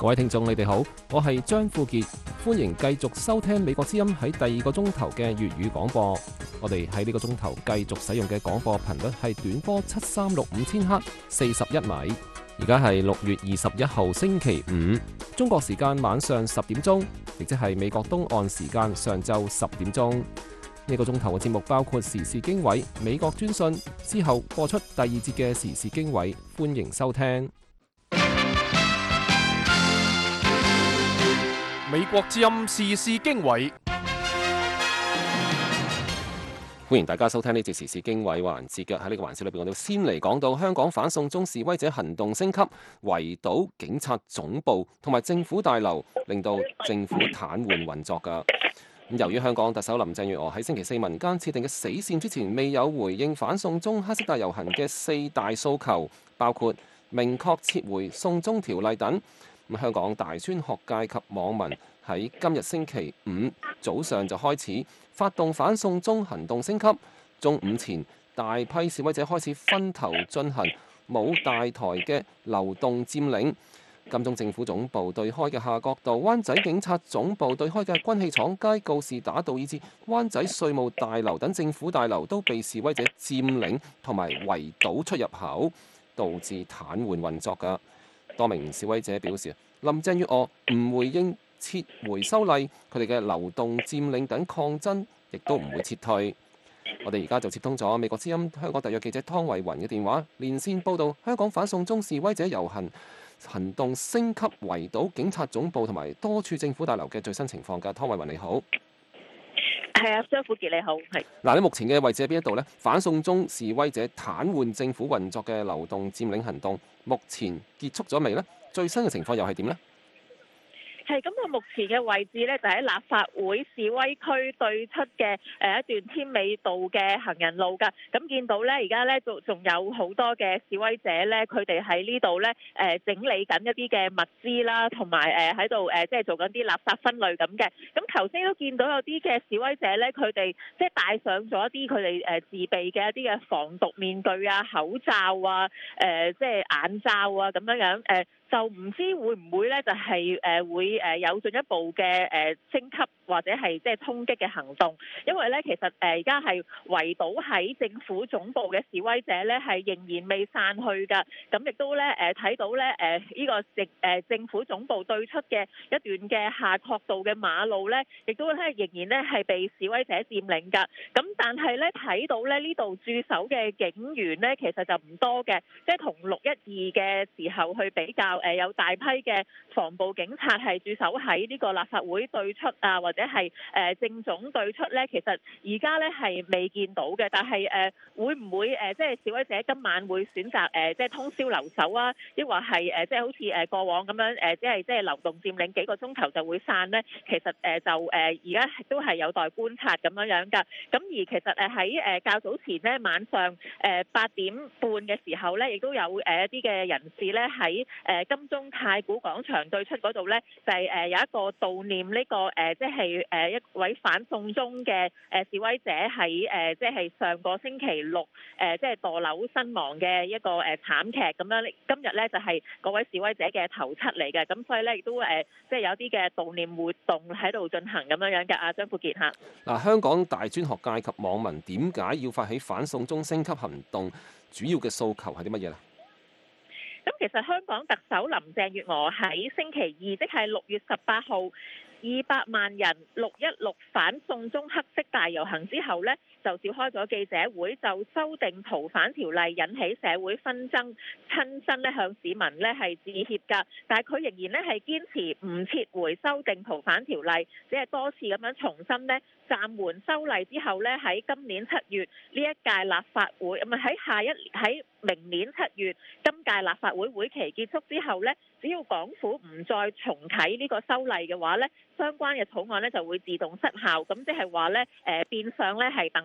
各位聽眾，你哋好，我係張富傑，歡迎繼續收聽美國之音喺第二個鐘頭嘅粵語廣播。我哋喺呢個鐘頭繼續使用嘅廣播頻率係短波7365千赫41米。而家係6月21號星期五，中國時間晚上10點鐘，亦即係美國東岸時間上晝10點鐘。呢個鐘頭嘅節目包括時事經緯、美國專訊，之後播出第二節嘅時事經緯，歡迎收聽。 美國之音時事經緯， 歡迎大家收聽呢節時事經緯環節嘅。喺呢個環節裏邊，我哋先嚟講到香港反送中示威者行動升級，圍堵警察總部同埋政府大樓，令到政府癱瘓運作㗎。由於香港特首林鄭月娥喺星期四民間設定嘅死線之前未有回應反送中黑色大遊行嘅4大訴求，包括明確撤回送中條例等。香港大專學界及網民喺今日星期五早上就開始發動反送中行動升級，中午前大批示威者開始分頭進行冇大台嘅流動佔領。金鐘政府總部對開嘅夏慤道、灣仔警察總部對開嘅軍器廠街告士打道以至灣仔稅務大樓等政府大樓都被示威者佔領同埋圍堵出入口，導致癱瘓運作㗎。多名示威者表示，林鄭月娥唔回應撤回修例，佢哋嘅流動佔領等抗爭亦都唔會撤退。我哋而家就接通咗美國之音香港特約記者湯慧雲嘅電話，連線報導香港反送中示威者遊行動升級，圍堵警察總部同埋多處政府大樓嘅最新情況㗎。湯慧雲你好。 係啊，張富傑你好。係嗱，你目前嘅位置喺邊一度呢？反送中示威者癱瘓政府運作嘅流動佔領行動，目前結束咗未呢？最新嘅情況又係點呢？ 係咁，我目前嘅位置咧就喺立法會示威區對出嘅一段添美道嘅行人路㗎。咁見到咧，而家咧仲有好多嘅示威者咧，佢哋喺呢度咧整理緊一啲嘅物資啦，同埋喺度即係做緊啲垃圾分類咁嘅。咁頭先都見到有啲嘅示威者咧，佢哋即係戴上咗一啲佢哋自備嘅一啲嘅防毒面具啊、口罩啊、即係眼罩啊咁樣樣就唔知會唔會咧，就係會有進一步嘅升級或者係即係衝擊嘅行動，因為咧其實而家係圍堵喺政府總部嘅示威者咧係仍然未散去㗎，咁亦都咧睇到咧呢個政府總部對出嘅一段嘅夏慤道嘅馬路咧，亦都咧仍然咧係被示威者佔領㗎，咁但係咧睇到咧呢度駐守嘅警員咧其實就唔多嘅，即係同612嘅時候去比較。有大批嘅防暴警察係駐守喺呢個立法會對出啊，或者係政總對出咧，其實而家咧係未見到嘅。但係會唔會即係示威者今晚會選擇即係通宵留守啊？抑或係即係好似過往咁樣即係流動佔領幾個鐘頭就會散咧？其實就而家都係有待觀察咁樣樣㗎。咁而其實喺較早前咧晚上8點半嘅時候咧，亦都有一啲嘅人士咧喺金鐘太古廣場對出嗰度咧，就係有一個悼念呢個即係一位反送中嘅示威者喺即係上個星期六即係墮樓身亡嘅一個慘劇咁樣。今日咧就係嗰位示威者嘅頭七嚟嘅，咁所以咧亦都即係有啲嘅悼念活動喺度進行咁樣樣嘅。張富傑嚇。 嗱，香港大專學界及網民點解要發起反送中升級行動？主要嘅訴求係啲乜嘢咧？ 咁其實香港特首林鄭月娥喺星期二，即係6月18號，200萬人616反送中黑色大遊行之後呢，就召開咗記者會，就修訂逃犯條例引起社會紛爭，親身咧向市民咧係致歉㗎。但係佢仍然咧係堅持唔撤回修訂逃犯條例，只係多次咁樣重申呢，暫緩修例之後呢，喺今年7月呢一屆立法會，喺明年7月今屆立法會會期結束之後呢，只要港府唔再重啟呢個修例嘅話呢，相關嘅草案呢就會自動失效。咁即係話呢，變相呢係等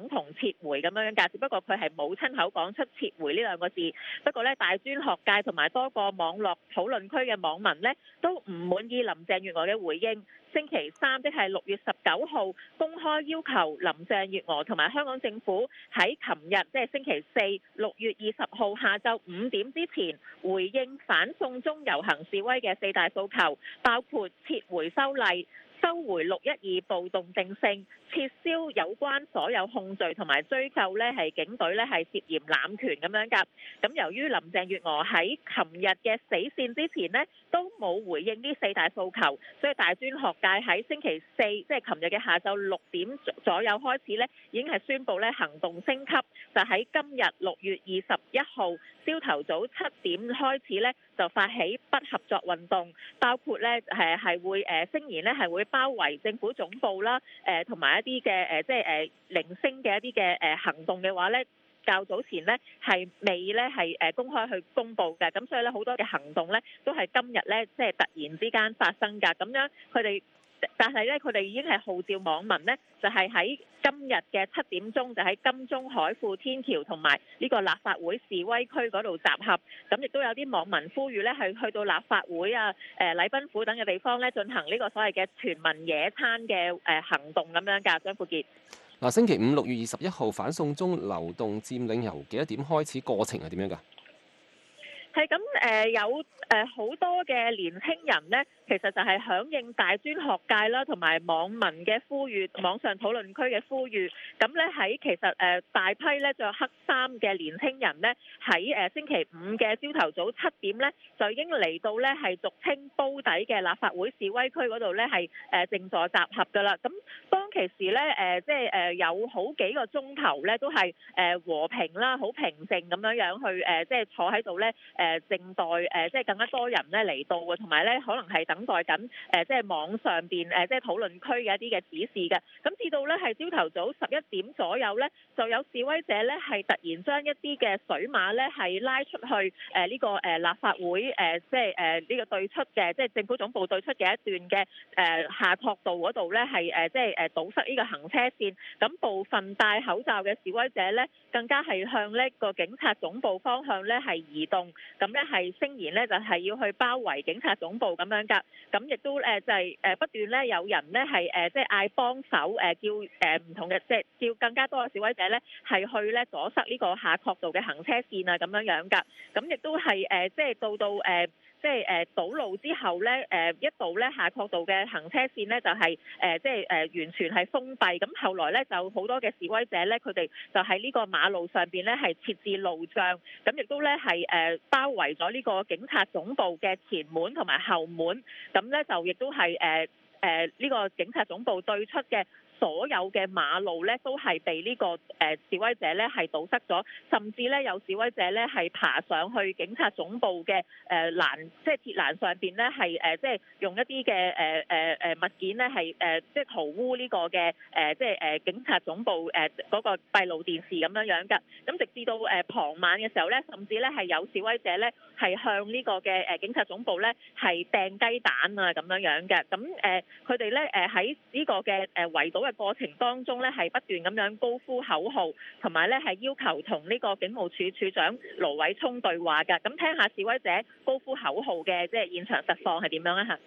同撤回咁樣㗎，只不過佢係冇親口講出撤回呢兩個字。不過咧，大專學界同埋多個網絡討論區嘅網民呢，都唔滿意林鄭月娥嘅回應。星期三即係6月19號公開要求林鄭月娥同埋香港政府喺琴日即係星期四6月20號下晝5點之前回應反送中遊行示威嘅4大訴求，包括撤回修例、收回612暴動定性、撤銷有關所有控罪同埋追究呢係警隊呢係涉嫌濫權咁樣㗎。咁由於林鄭月娥喺琴日嘅死線之前呢都冇回應呢4大訴求，所以大專學界喺星期四即係琴日嘅下晝6點左右開始呢已經係宣布呢行動升級，就喺今日6月21號朝頭早7點開始呢就發起不合作運動，包括呢係會聲言呢係會包圍政府總部啦，同埋一啲嘅即係零星嘅一啲嘅行動嘅話呢，較早前呢係未呢係公開去公佈嘅，咁所以呢好多嘅行動呢都係今日呢即係突然之間發生㗎，咁樣但係咧，佢哋已經係號召網民呢，就係喺今日嘅7點鐘，就喺金鐘海富天橋同埋呢個立法會示威區嗰度集合。咁亦都有啲網民呼籲呢，係去到立法會啊、禮賓府等嘅地方呢，進行呢個所謂嘅全民野餐嘅行動咁樣㗎。張富傑， 嗱，星期五6月21號反送中流動佔領由幾多點開始？過程係點樣㗎？ 係咁有好多嘅年輕人呢，其實就係響應大專學界啦，同埋網民嘅呼籲，網上討論區嘅呼籲。咁呢喺其實大批呢着黑衫嘅年輕人呢，喺星期五嘅朝頭早7點呢，就已經嚟到呢係俗稱煲底嘅立法會示威區嗰度呢，係靜坐集合㗎啦。咁當其時呢，即係有好幾個鐘頭呢，都係和平啦，好平靜咁樣去即係坐喺度呢。靜待即係更加多人咧嚟到嘅，同埋咧可能係等待緊即係網上邊即係討論區嘅一啲嘅指示嘅。咁至到咧係朝頭早11點左右咧，就有示威者咧係突然將一啲嘅水馬咧係拉出去呢個立法會即係呢個對出嘅即係政府總部對出嘅一段嘅夏慤道嗰度咧係即係堵塞呢個行車線。咁部分戴口罩嘅示威者咧更加係向呢個警察總部方向咧係移動。咁咧係聲言咧就係要去包圍警察總部咁樣㗎，咁亦都就係不斷咧有人咧係即係嗌幫手叫唔同嘅即係叫更加多嘅示威者咧係去咧阻塞呢個夏慤道嘅行車線啊咁樣㗎，咁亦都係即係到即係堵路之後咧，一度咧夏慤道嘅行車線咧就係即係完全係封閉。咁後來咧就好多嘅示威者咧，佢哋就喺呢個馬路上邊咧係設置路障，咁亦都咧係包圍咗呢個警察總部嘅前門同埋後門。咁咧就亦都係呢個警察總部對出嘅所有嘅馬路咧都係被呢個示威者咧係堵塞咗，甚至咧有示威者咧係爬上去警察總部嘅欄，即係鐵欄上邊咧係即係用一啲嘅物件咧係即係塗污呢個嘅即係警察總部嗰個閉路電視咁樣㗎。咁直至到傍晚嘅時候咧，甚至咧係有示威者咧係向呢個嘅警察總部咧係掟雞蛋啊咁樣嘅。咁佢哋咧喺呢個嘅圍堵嘅過程當中咧，係不斷咁樣高呼口號，同埋咧係要求同呢個警務處處長盧偉聰對話㗎。咁聽下示威者高呼口號嘅即係現場實況係點樣啊？嚇！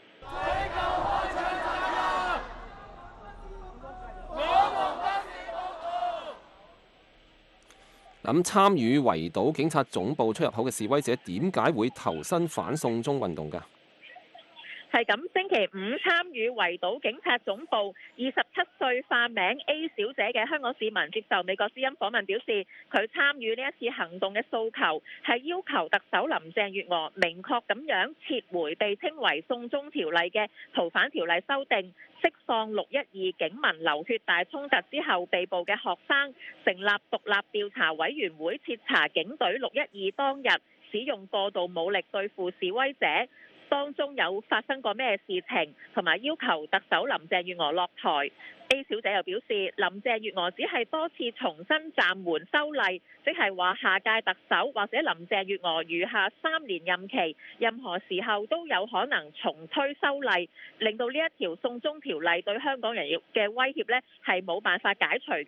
咁參與圍堵警察總部出入口嘅示威者點解會投身反送中運動㗎？ 係咁，星期五參與圍堵警察總部27歲化名 A 小姐嘅香港市民接受美國之音訪問表示，佢參與呢一次行動嘅訴求係要求特首林鄭月娥明確咁樣撤回被稱為送中條例嘅逃犯條例修訂，釋放612警民流血大衝突之後被捕嘅學生，成立獨立調查委員會徹查警隊612當日使用過度武力對付示威者，當中有發生過咩事情，同埋要求特首林鄭月娥落台。A 小姐又表示，林鄭月娥只係多次重新暫緩修例，即係話下屆特首或者林鄭月娥餘下3年任期，任何時候都有可能重推修例，令到呢一條送中條例對香港人嘅威脅呢係冇辦法解除㗎。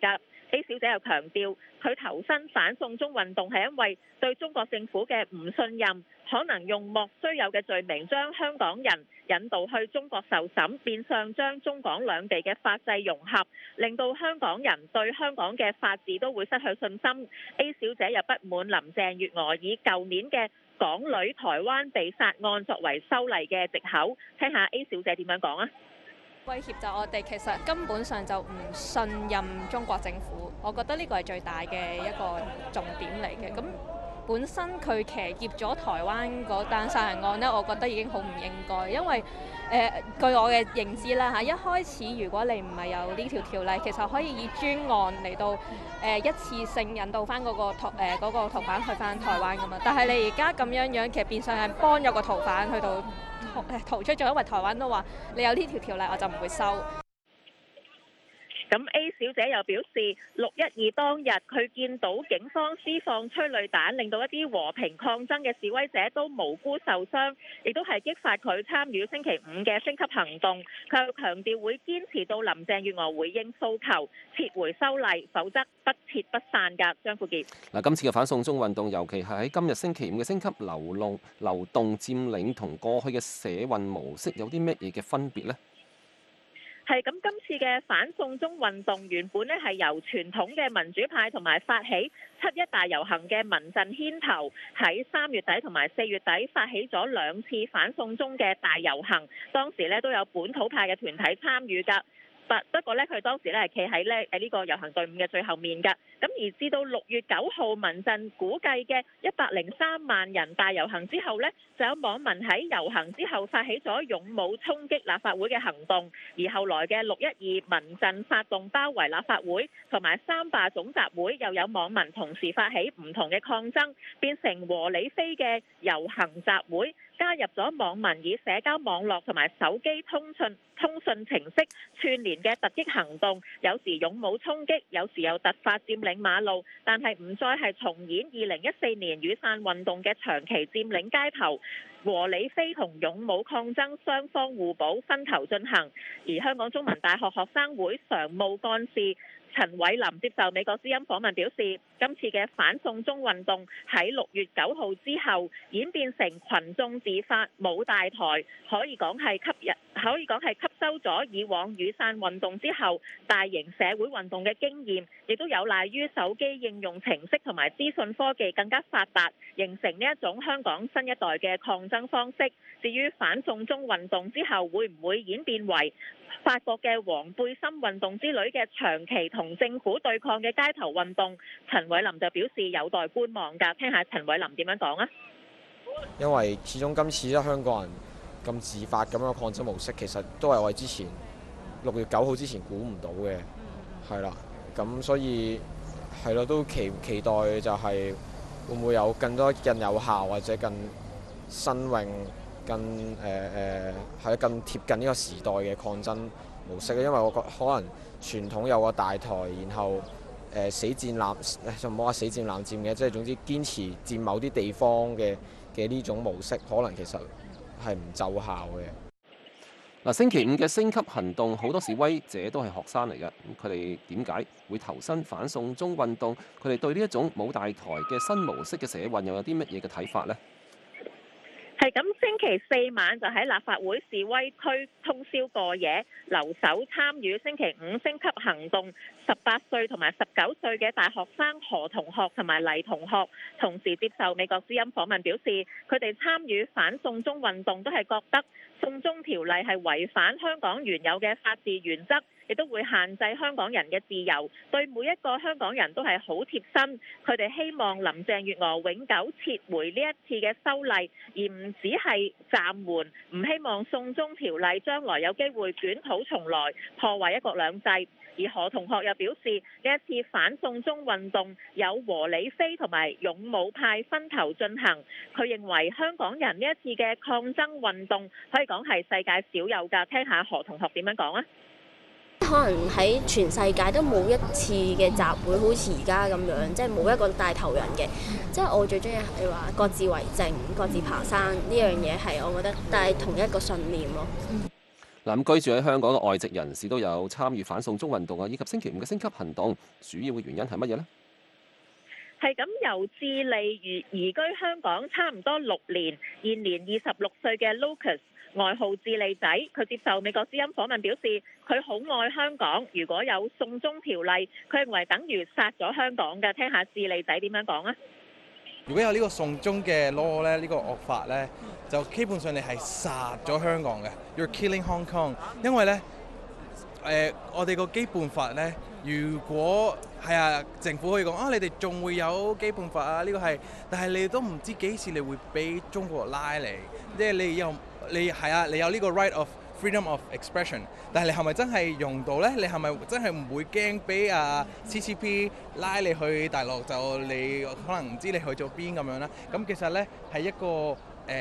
A 小姐又強調，佢投身反送中運動係因為對中國政府嘅唔信任，可能用莫須有嘅罪名將香港人引導去中國受審，變相將中港兩地嘅法制融合，令到香港人對香港嘅法治都會失去信心。A 小姐又不滿林鄭月娥以舊年嘅港女台灣被殺案作為修例嘅藉口，聽下 A 小姐點樣講啊？ 威脅就我哋其實根本上就唔信任中國政府，我覺得呢個係最大嘅一個重點嚟嘅。咁本身佢騎劫咗台灣嗰單殺人案呢，我覺得已經好唔應該，因為據我嘅認知啦嚇，一開始如果你唔係有呢條條例，其實可以以專案嚟到一次性引導翻嗰個逃犯去翻台灣噶嘛。但係你而家咁樣，其實變相係幫咗個逃犯去到逃出咗，因為台灣都話你有呢條條例，我就唔會收。 咁 A 小姐又表示，612當日佢見到警方施放催淚彈，令到一啲和平抗爭嘅示威者都無辜受傷，亦都係激發佢參與星期五嘅升級行動。佢又強調會堅持到林鄭月娥回應訴求，撤回修例，否則不撤不散㗎。張富傑， 嗱，今次嘅反送中運動，尤其係喺今日星期五嘅升級流動佔領，同過去嘅社運模式有啲乜嘢嘅分別呢？ 係咁，今次嘅反送中運動原本咧係由傳統嘅民主派同埋發起7·1大遊行嘅民陣牽頭，喺3月底同埋4月底發起咗2次反送中嘅大遊行，當時咧都有本土派嘅團體參與㗎。不過咧，佢當時咧係企喺呢個遊行隊伍嘅最後面㗎。咁而至到6月9號，民陣估計嘅103萬人大遊行之後呢，就有網民喺遊行之後發起咗勇武衝擊立法會嘅行動。而後來嘅612民陣發動包圍立法會同埋三罷總集會，又有網民同時發起唔同嘅抗爭，變成和理非嘅遊行集會。加入咗網民以社交網絡同埋手機通訊程式串聯嘅突擊行動，有時勇武衝擊，有時又突發佔領馬路，但係唔再係重演2014年雨傘運動嘅長期佔領街頭。和理非同勇武抗爭雙方互補，分頭進行。而香港中文大學學生會常務幹事陳偉霖接受美國之音訪問表示，今次嘅反送中運動喺6月9號之後演變成群眾自發冇大台，可以講係吸收咗以往雨傘運動之後大型社會運動嘅經驗，亦都有賴於手機應用程式同埋資訊科技更加發達，形成呢一種香港新一代嘅抗爭方式。至於反送中運動之後會唔會演變為法國嘅黃背心運動之類嘅長期同政府對抗嘅街頭運動，陳偉霖就表示有待觀望㗎。聽下陳偉霖點樣講啊？ 因為始終今次香港人咁自發咁樣抗爭模式，其實都係我哋之前6月9號之前估唔到嘅，係啦。咁所以係咯，都期待就係會唔會有更多更有效或者更新穎、更更貼近呢個時代嘅抗爭模式。因為我覺得可能傳統有個大台，然後死戰爛就唔好話死戰爛戰嘅，即係總之堅持佔某啲地方嘅呢種模式，可能其實係唔奏效嘅。 嗱，星期五嘅升級行動，好多示威者都係學生嚟嘅，咁佢哋點解會投身反送中運動？佢哋對呢一種冇大台嘅新模式嘅社運又有啲乜嘢嘅睇法呢？ 係咁，星期4晚就喺立法會示威區通宵過夜，留守參與星期5升級行動18歲同埋19歲嘅大學生何同學同埋黎同學，同時接受美國之音訪問表示，佢哋參與反送中運動都係覺得送中條例係違反香港原有嘅法治原則，亦都會限制香港人嘅自由，對每一個香港人都係好貼身。佢哋希望林鄭月娥永久撤回呢一次嘅修例，而唔只係暫緩，唔希望送中條例將來有機會捲土重來，破壞一國兩制。而何同學又表示，呢一次反送中運動有和理非同埋勇武派分頭進行。佢認為香港人呢一次嘅抗爭運動可以講係世界少有㗎。聽下何同學點樣講啊？ 可能喺全世界都冇一次嘅集會好似而家咁樣，即係冇一個帶頭人嘅。即係我最中意係話各自為政、各自爬山呢樣嘢係我覺得，但係同一個信念咯。 嗱，咁居住喺香港嘅外籍人士都有參與反送中運動啊，以及星期五嘅升級行動，主要嘅原因係乜嘢呢？ 係咁，由智利移居香港差唔多6年，現年26歲嘅 Lucas， 外號智利仔，佢接受美國之音訪問表示，佢好愛香港。如果有送中條例，佢認為等於殺咗香港嘅。聽下智利仔點樣講啊！ 如果有呢個送中嘅 law 咧，呢個惡法咧，就基本上你係殺咗香港嘅。You're killing Hong Kong， 因為咧，我哋個基本法咧，如果係政府可以講啊，你哋仲會有基本法啊，呢個係，但係你都唔知幾時你會俾中國拉嚟，即係你有呢個 right of freedom of expression， 但係你係咪真係用到呢？你係咪真係唔會驚俾CCP 拉你去大陸，就你可能唔知你去咗邊咁樣呢？咁其實呢係一個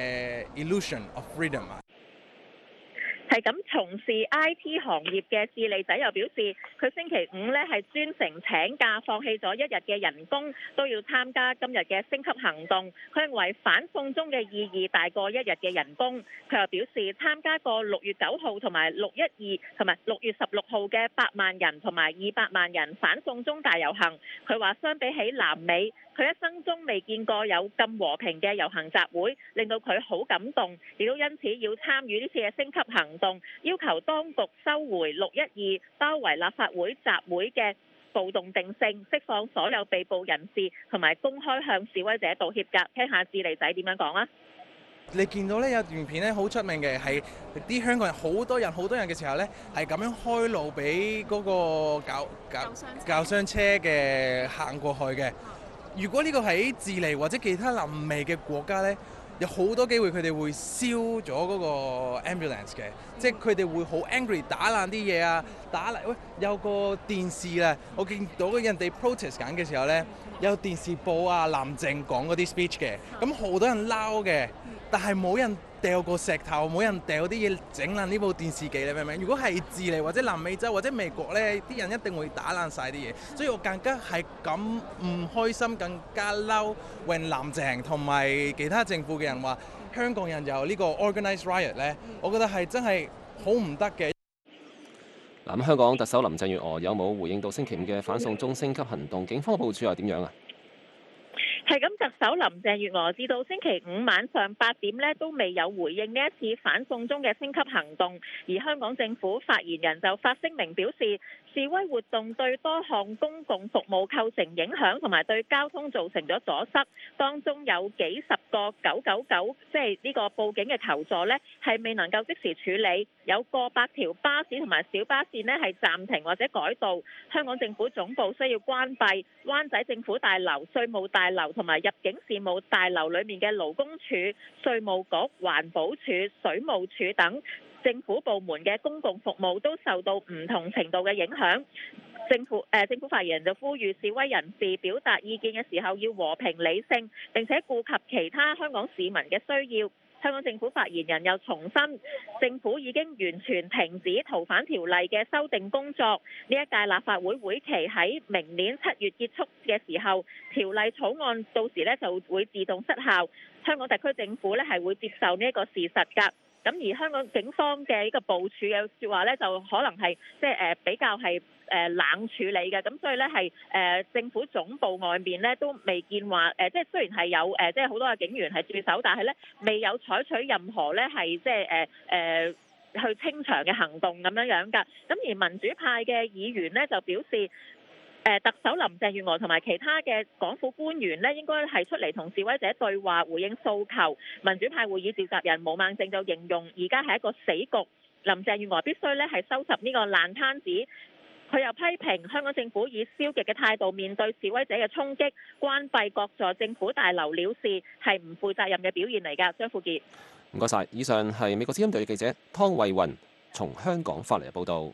illusion of freedom 啊。 係咁，從事 IT 行業嘅智利仔又表示，佢星期五呢係專程請假，放棄咗1日嘅人工，都要參加今日嘅升級行動。佢認為反送中嘅意義大過1日嘅人工。佢又表示，參加過6月9號同埋612同埋6月16號嘅8萬人同埋200萬人反送中大遊行。佢話相比起南美，佢一生中未見過有咁和平嘅遊行集會，令到佢好感動，亦都因此要參與呢次嘅升級行動，要求當局收回612包圍立法會集會嘅暴動定性，釋放所有被捕人士，同埋公開向示威者道歉㗎。聽下智利仔點樣講啊！ 你見到呢有段片咧好出名嘅，係啲香港人好多人嘅時候咧，係咁樣開路俾嗰個轎廂車嘅行過去嘅。如果呢個喺智利或者其他南美嘅國家呢，有好多機會佢哋會燒咗嗰個 ambulance 嘅，即係佢哋會好 angry 打爛啲嘢啊，打爛有個電視啦，我見到人哋 protest 緊嘅時候呢，有電視播啊林鄭講嗰啲 speech 嘅，咁好多人撈嘅，但係冇人掉個石頭，冇人掉啲嘢整爛呢部電視機，你明唔明？如果係智利或者南美洲或者美國呢，啲人一定會打爛晒啲嘢，所以我更加係咁唔開心，更加嬲。when 林鄭同埋其他政府嘅人話香港人有呢個 organized riot 呢，我覺得係真係好唔得嘅。 嗱，香港特首林鄭月娥有冇回應到星期五嘅反送中升級行動？警方嘅部署又點樣啊？ 係咁，特首林鄭月娥至到星期五晚上8點呢都未有回應呢一次反送中嘅升級行動，而香港政府發言人就發聲明表示，示威活動對多項公共服務構成影響，同埋對交通造成咗阻塞，當中有幾十個999，即係呢個報警嘅求助呢係未能夠即時處理，有過百條巴士同埋小巴線呢係暫停或者改道，香港政府總部需要關閉，灣仔政府大樓、稅務大樓同埋入境事務大樓裏面嘅勞工處、稅務局、環保署、水務署等政府部門嘅公共服務都受到唔同程度嘅影響。政府發言人就呼籲示威人士表達意見嘅時候要和平理性，並且顧及其他香港市民嘅需要。香港政府發言人又重申，政府已經完全停止逃犯條例嘅修訂工作。呢一屆立法會會期喺明年7月結束嘅時候，條例草案到時呢就會自動失效。香港特區政府呢係會接受呢一個事實㗎。咁而香港警方嘅呢個部署嘅説話呢，就可能係即係比較係冷處理嘅，咁所以呢係政府總部外面呢都未見話即係雖然係有即係好多嘅警員係駐守，但係呢未有採取任何呢係即係去清場嘅行動咁樣㗎。咁而民主派嘅議員呢就表示，特首林鄭月娥同埋其他嘅港府官員呢應該係出嚟同示威者對話，回應訴求。民主派會議召集人毛孟靜就形容而家係一個死局，林鄭月娥必須呢係收拾呢個爛攤子。佢又批評香港政府以消極嘅態度面對示威者嘅衝擊，關閉各座政府大樓了事，係唔負責任嘅表現嚟㗎。張富傑， 唔該晒。以上係美國之音隊嘅記者湯慧雲從香港發嚟嘅報導。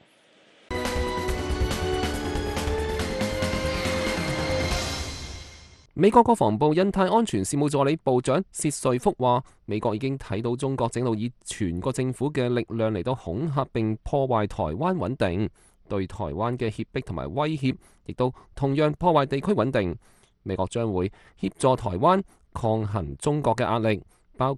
美國國防部印太安全事務助理部長薛瑞福話，美國已經睇到中國正路以全國政府嘅力量嚟到恐嚇並破壞台灣穩定，對台灣嘅脅迫同埋威脅，亦都同樣破壞地區穩定。美國將會協助台灣抗衡中國嘅壓力，包括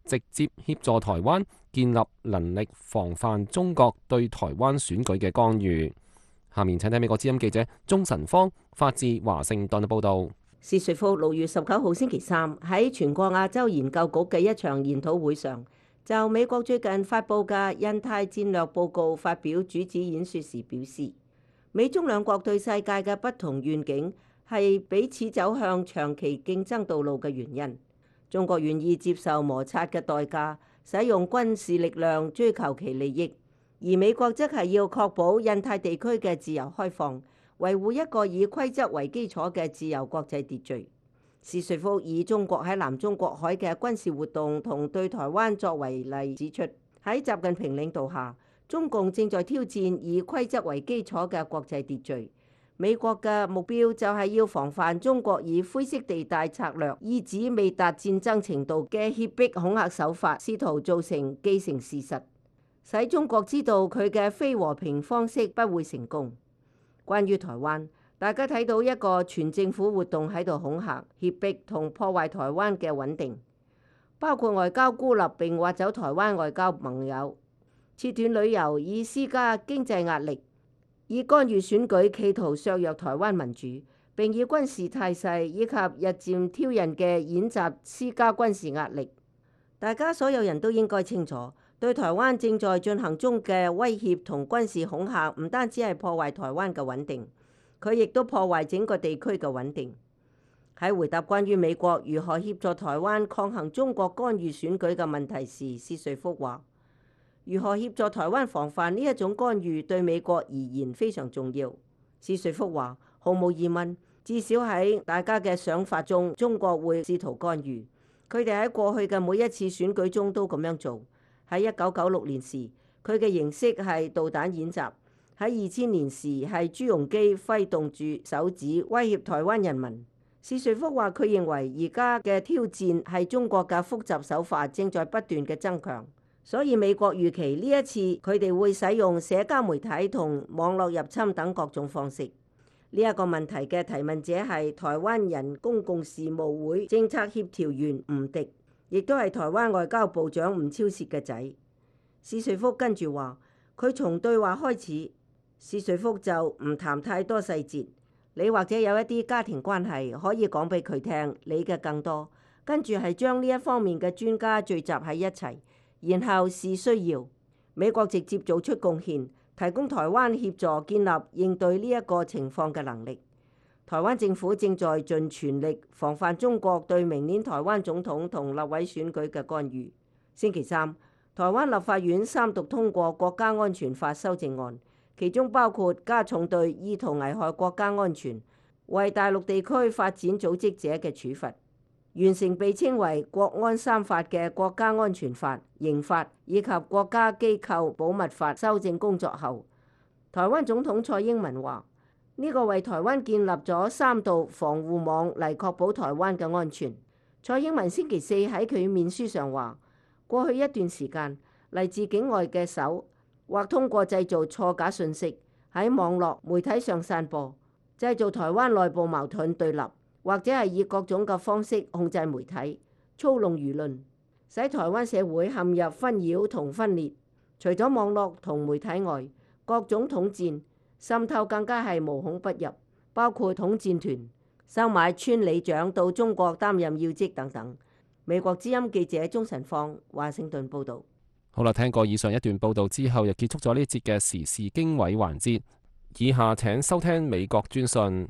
直接協助台灣建立能力防範中國對台灣選舉嘅干預。下面請睇美國之音記者鐘晨芳發自華盛頓嘅報導。 史瑞福6月19號星期三喺全國亞洲研究局嘅一場研討會上，就美國最近發布嘅印太戰略報告發表主旨演說時表示，美中兩國對世界嘅不同願景係彼此走向長期競爭道路嘅原因。中國願意接受摩擦嘅代價，使用軍事力量追求其利益，而美國則係要確保印太地區嘅自由開放，維護一個以規則為基礎嘅自由國際秩序。史瑞福以中國喺南中國海嘅軍事活動同對台灣作為例，指出喺習近平領導下，中共正在挑戰以規則為基礎嘅國際秩序。美國嘅目標就係要防範中國以灰色地帶策略，意指未達戰爭程度嘅脅迫恐嚇手法，試圖造成既成事實，使中國知道佢嘅非和平方式不會成功。關於台灣，大家睇到一個全政府活動喺度恐嚇、脅迫同破壞台灣嘅穩定，包括外交孤立並挖走台灣外交盟友，切斷旅遊以施加經濟壓力，以干預選舉企圖削弱台灣民主，並以軍事態勢以及日漸挑釁嘅演習施加軍事壓力。大家所有人都應該清楚，對台灣正在進行中嘅威脅同軍事恐嚇，唔單止係破壞台灣嘅穩定，佢亦都破壞整個地區嘅穩定。喺回答關於美國如何協助台灣抗衡中國干預選舉嘅問題時，史瑞福話：如何協助台灣防範呢一種干預對美國而言非常重要。史瑞福話：毫無疑問，至少喺大家嘅想法中，中國會試圖干預。佢哋喺過去嘅每一次選舉中都咁樣做。喺1996年時，佢嘅形式係導彈演習；喺2000年時係朱鎔基揮動住手指威脅台灣人民。史瑞福話：佢認為而家嘅挑戰係中國嘅複雜手法正在不斷嘅增強。所以美國預期呢一次佢哋會使用社交媒體同網絡入侵等各種方式。呢一個問題嘅提問者係台灣人公共事務會政策協調員吳迪，亦都係台灣外交部長吳釗燮嘅仔。史瑞福跟住話：佢從對話開始，史瑞福就唔談太多細節。你或者有一啲家庭關係可以講俾佢聽，你嘅更多。跟住係將呢一方面嘅專家聚集喺一齊。然後是需要美國直接做出貢獻，提供台灣協助建立應對呢一個情況嘅能力。台灣政府正在盡全力防範中國對明年台灣總統同立委選舉嘅干預。星期三，台灣立法院三讀通過國家安全法修正案，其中包括加重對意圖危害國家安全、為大陸地區發展組織者嘅處罰。完成被稱為國安三法嘅國家安全法、刑法以及國家機構保密法修正工作後，台灣總統蔡英文話：呢個為台灣建立咗3道防護網嚟確保台灣嘅安全。蔡英文星期四喺佢面書上話：過去一段時間，嚟自境外嘅手或通過製造錯假信息喺網絡媒體上散播，製造台灣內部矛盾對立，或者係以各種嘅方式控制媒體、操弄輿論，使台灣社會陷入紛擾同分裂。除咗網絡同媒體外，各種統戰、滲透更加係無孔不入，包括統戰團、收買村里長到中國擔任要職等等。美國之音記者鐘晨芳，華盛頓報導。 好啦，聽過以上一段報導之後，又結束咗呢節嘅時事經緯環節。以下請收聽美國專訊。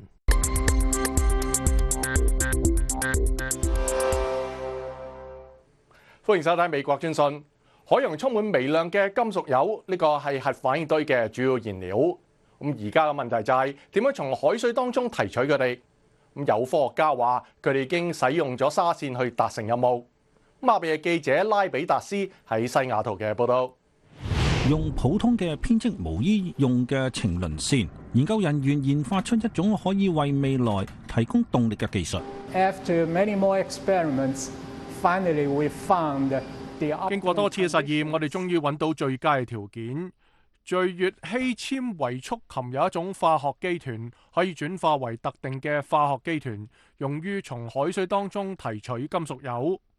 歡迎收睇美國專訊。海洋充滿微量嘅金屬鈾，呢個係核反應堆嘅主要燃料。咁而家嘅問題就係點樣從海水當中提取佢哋？咁有科學家話佢哋已經使用咗紗線去達成任務。亞比嘅記者拉比達斯喺西雅圖嘅報導。 用普通嘅編織毛衣用嘅程輪線，研究人員研發出一種可以為未來提供動力嘅技術。 After many more experiments, finally we found the 經過多次嘅實驗，我哋終於揾到最佳嘅條件。聚乙烯纖維束琴有一種化學基團，可以轉化為特定嘅化學基團，用於從海水當中提取金屬鈾。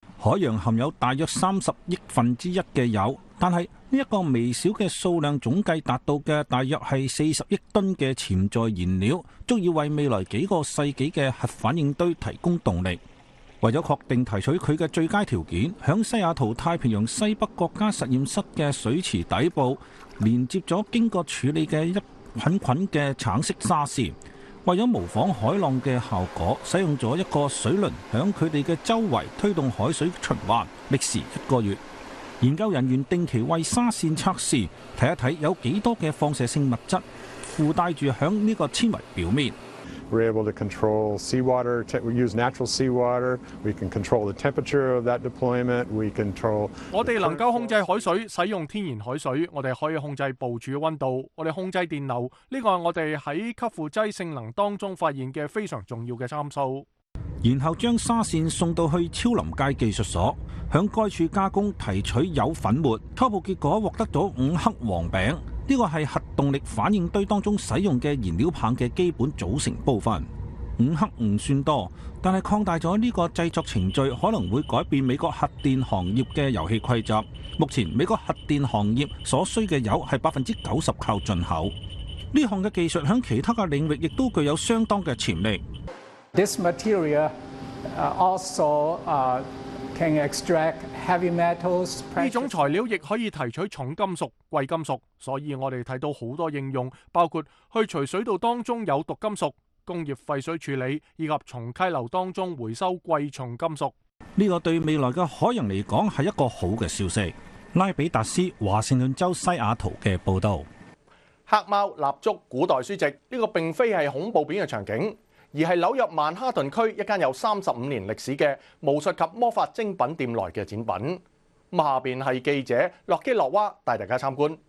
海洋含有大約30億分之一嘅鈾，但係呢一個微小嘅數量總計達到嘅大約係40億噸嘅潛在燃料，足以為未來幾個世紀嘅核反應堆提供動力。為咗確定提取佢嘅最佳條件，響西雅圖太平洋西北國家實驗室嘅水池底部連接咗經過處理嘅一捆捆嘅橙色沙線。為咗模仿海浪嘅效果，使用咗一個水輪響佢哋嘅周圍推動海水循環，歷時1個月。研究人員定期為沙線測試，睇一睇有幾多嘅放射性物質附帶住響呢個纖維表面。 We're able to control seawater. We use natural seawater. We can control the temperature of that deployment. We control. 我哋能夠控制海水，使用天然海水。我哋可以控制部署嘅溫度。我哋控制電流。呢個係我哋喺吸附劑性能當中發現嘅非常重要嘅參數。 然後將沙線送到去超臨界技術所，響該處加工提取鈾粉末。初步結果獲得咗5克黃餅。呢個係核動力反應堆當中使用嘅燃料棒嘅基本組成部分。5克唔算多，但係擴大咗呢個製作程序可能會改變美國核電行業嘅遊戲規則。目前美國核電行業所需嘅鈾係90%靠進口。呢項嘅技術喺其他嘅領域亦都具有相當嘅潛力。 This material also can extract heavy metals. 呢種材料亦可以提取重金屬、貴金屬，所以我哋睇到好多應用，包括去除水道當中有毒金屬、工業廢水處理，以及從溪流當中回收貴重金屬。 呢個對未來嘅海洋嚟講係一個好嘅消息。拉比達斯華盛頓州西雅圖嘅報導。 黑貓、蠟燭、古代書籍，呢個並非係恐怖片嘅場景，而係紐約曼哈頓區一間有35年歷史嘅巫術及魔法精品店內嘅展品。咁下邊係記者洛基諾娃帶大家參觀。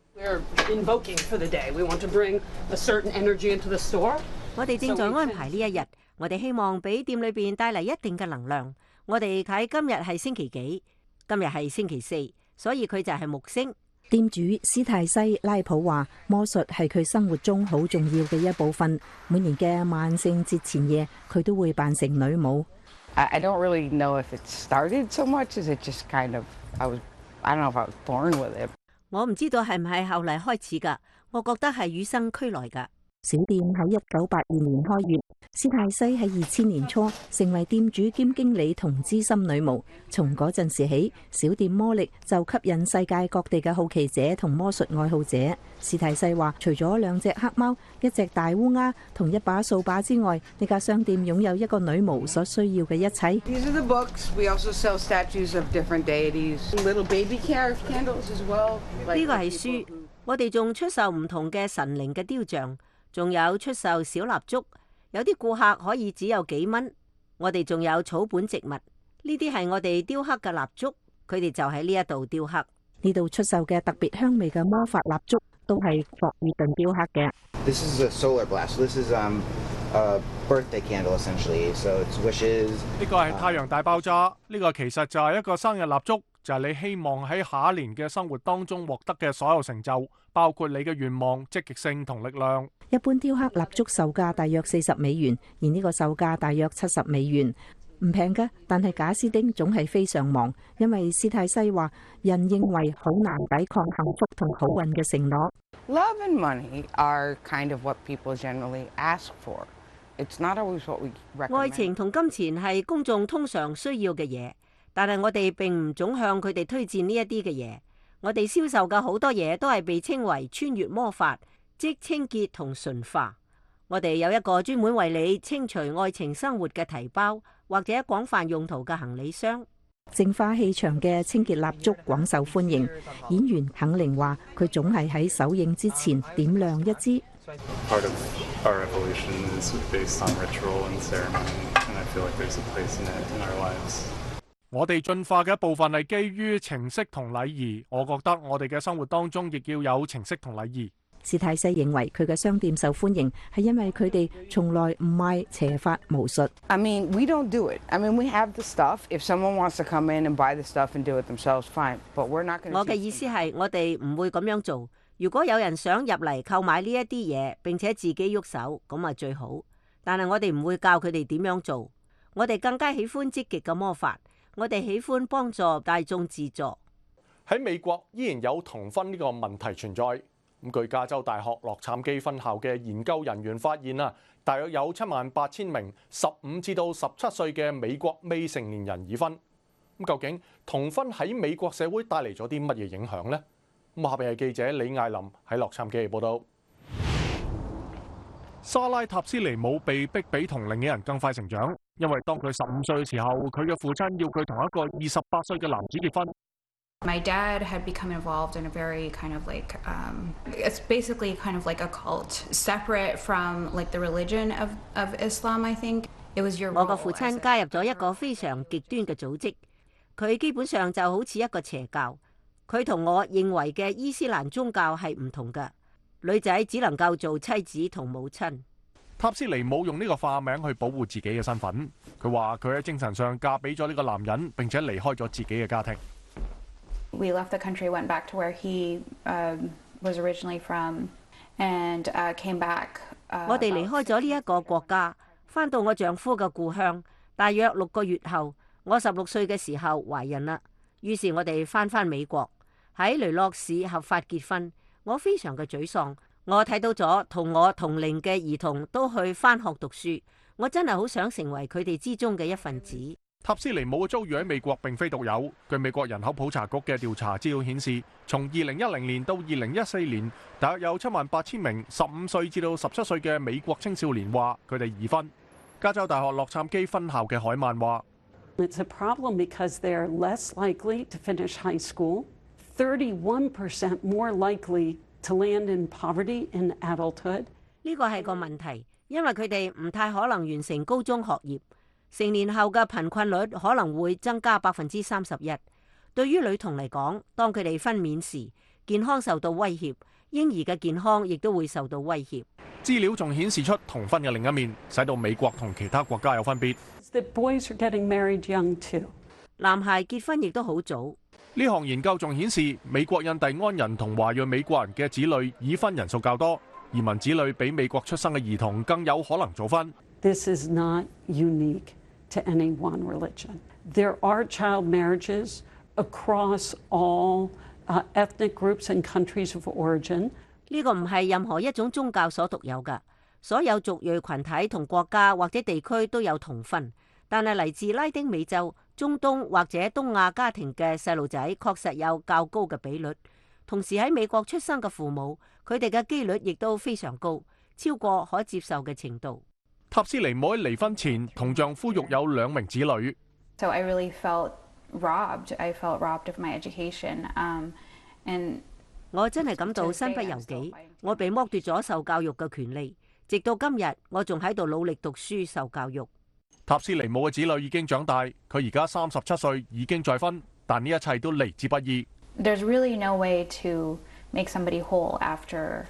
我哋正在安排呢一日，我哋希望俾店裏邊帶嚟一定嘅能量。我哋睇今日係星期幾？今日係星期4，所以佢就係木星。 店主斯泰西拉普話：魔術係佢生活中好重要嘅一部分。每年嘅萬聖節前夜，佢都會扮成女巫。 I don't really know if it started so much as it just kind of I don't know if I was born with it. 我唔知道係唔係後嚟開始㗎，我覺得係與生俱來㗎。 小店喺1982年開業，斯泰西喺2000年初成為店主兼經理同資深女巫。從嗰陣時起，小店魔力就吸引世界各地嘅好奇者同魔術愛好者。斯泰西話：除咗2隻黑貓、1隻大烏鴉同1把掃把之外，呢家商店擁有一個女巫所需要嘅一切。 These are the books. We also sell statues of different deities, little baby candles as well. 呢個係書，我哋仲出售唔同嘅神靈嘅雕像。仲有出售小蠟燭，有啲顧客可以只有幾蚊。我哋仲有草本植物，呢啲係我哋雕刻嘅蠟燭，佢哋就喺呢一度雕刻。 呢度出售嘅特別香味嘅魔法蠟燭都係霍爾頓雕刻嘅。 This is a solar blast. This is a birthday candle essentially. So it's wishes. 呢個係太陽大爆炸，呢個其實就係一個生日蠟燭，就係你希望喺下一年嘅生活當中獲得嘅所有成就，包括你嘅願望、積極性同力量。 一般雕刻蠟燭售價大約$40，而呢個售價大約$70，唔平㗎。但係賈斯丁總係非常忙，因為斯泰西話人認為好難抵抗幸福同好運嘅承諾。 Love and money are kind of what people generally ask for. It's not always what we recommend. 愛情同金錢係公眾通常需要嘅嘢，但係我哋並唔總向佢哋推薦呢一啲嘅嘢。我哋銷售嘅好多嘢都係被稱為穿越魔法，即清潔同純化。我哋有一個專門為你清除愛情生活嘅提包，或者廣泛用途嘅行李箱。 淨化氣場嘅清潔蠟燭廣受歡迎。演員肯寧話：佢總係喺首映之前點亮一支。 Part of our evolution is based on ritual and ceremony, and I feel like there's a place in it in our lives. 我哋進化嘅一部分係基於程式同禮儀，我覺得我哋嘅生活當中亦要有程式同禮儀。 斯泰西認為佢嘅商店受歡迎係因為佢哋從來唔賣邪法巫術。 I mean, we don't do it. I mean, we have the stuff. If someone wants to come in and buy the stuff and do it themselves, fine. But we're not going to. 我嘅意思係我哋唔會咁樣做。如果有人想入嚟購買呢一啲嘢並且自己喐手，咁啊最好。但係我哋唔會教佢哋點樣做。我哋更加喜歡積極嘅魔法。 我哋喜歡幫助大眾自助。 喺美國依然有童婚呢個問題存在。咁據加州大學洛杉磯分校嘅研究人員發現啊，大約有78000名15至到17歲嘅美國未成年人已婚。咁究竟童婚喺美國社會帶嚟咗啲乜嘢影響呢？咁下邊係記者李艾琳喺洛杉磯報道。莎拉塔斯尼姆被逼比同齡嘅人更快成長，因為當佢15歲嘅時候，佢嘅父親要佢同一個28歲嘅男子結婚。 My dad had become involved in a very kind of like, it's basically kind of like a cult, separate from like the religion of Islam, I think. It was your role. 我個父親加入咗一個非常極端嘅組織，佢基本上就好似一個邪教。佢同我認為嘅伊斯蘭宗教係唔同嘅，女仔只能夠做妻子同母親。 塔斯尼姆用呢個化名去保護自己嘅身份。佢話佢喺精神上嫁俾咗呢個男人，並且離開咗自己嘅家庭。 We left the country, went back to where he was originally from, and came back. 我哋離開咗呢一個國家，返到我丈夫嘅故鄉。大約6個月後，我16歲嘅時候懷孕啦。於是我哋返美國，喺雷諾市合法結婚。我非常嘅沮喪，我睇到咗同我同齡嘅兒童都去返學讀書，我真係好想成為佢哋之中嘅一份子。 塔斯尼姆嘅遭遇喺美國並非獨有。據美國人口普查局嘅調查資料顯示，從2010年到2014年，大約有78000名15歲至到17歲嘅美國青少年話佢哋已婚。加州大學洛杉磯分校嘅海曼話 It's a problem because they're less likely to finish high school, 31% more likely to land in poverty in adulthood. 呢個係個問題，因為佢哋唔太可能完成高中學業。成年後嘅貧困率可能會增加31%。對於女童嚟講，當佢哋分娩時，健康受到威脅，嬰兒嘅健康亦都會受到威脅。 資料仲顯示出童婚嘅另一面，使到美國同其他國家有分別。 The boys are getting married young too. 男孩結婚亦都好早。 呢項研究仲顯示，美國印第安人同華裔美國人嘅子女已婚人數較多，移民子女比美國出生嘅兒童更有可能早婚。 This is not unique to any one religion. There are child marriages across all ethnic groups and countries of origin. 呢個唔係任何一種宗教所獨有㗎，所有族裔群體同國家或者地區都有童婚，但係嚟自拉丁美洲、中東或者東亞家庭嘅細路仔確實有較高嘅比率。同時喺美國出生嘅父母，佢哋嘅機率亦都非常高，超過可接受嘅程度。 塔斯尼姆喺離婚前同丈夫育有2名子女。 So I really felt robbed. I felt robbed of my education. And 我真係感到身不由己，我被剝奪咗受教育嘅權利。直到今日，我仲喺度努力讀書受教育。 塔斯尼姆嘅子女已經長大，佢而家37歲，已經再婚，但呢一切都嚟之不易。 There's really no way to make somebody whole after,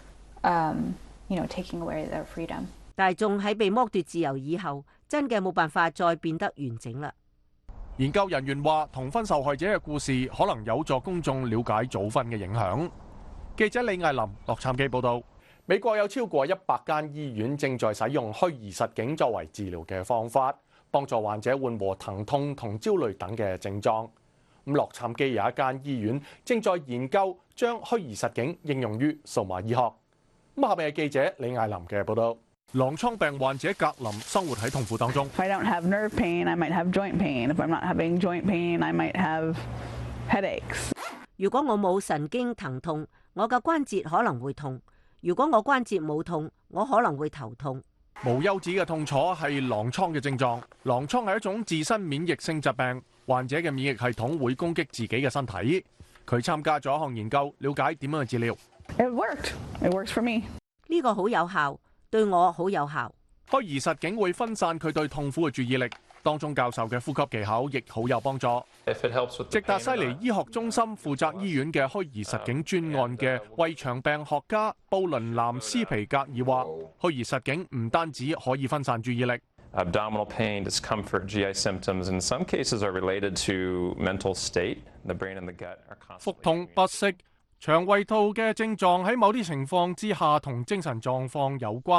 taking away their freedom. 大眾喺被剝奪自由以後，真嘅冇辦法再變得完整啦。 研究人員話，童婚受害者嘅故事可能有助公眾了解早婚嘅影響。記者李艾琳，洛杉磯報導。美國有超過100間醫院正在使用虛擬實境作為治療嘅方法，幫助患者緩和疼痛同焦慮等嘅症狀。洛杉磯有一間醫院正在研究將虛擬實境應用於數碼醫學。下邊係記者李艾琳嘅報導。狼瘡病患者格林生活喺痛苦當中。 If I don't have nerve pain, I might have joint pain. If I'm not having joint pain, I might have headaches. 如果我冇神經疼痛，我嘅關節可能會痛；如果我關節冇痛，我可能會頭痛。 無休止嘅痛楚係狼瘡嘅症狀。狼瘡係一種自身免疫性疾病，患者嘅免疫系統會攻擊自己嘅身體。佢參加咗一項研究，了解點樣去治療。 It worked. It works for me. 呢個好有效。對我好有效。 虛擬實境會分散佢對痛苦嘅注意力，當中教授嘅呼吸技巧亦好有幫助。直達西尼醫學中心負責醫院嘅虛擬實境專案嘅胃腸病學家布倫南斯皮格爾話：虛擬實境唔單止可以分散注意力。 Abdominal pain, discomfort, GI symptoms in some cases are related to mental state. The brain and the gut are constantly. 腹痛、不適、腸胃套嘅症狀喺某啲情況之下同精神狀況有關，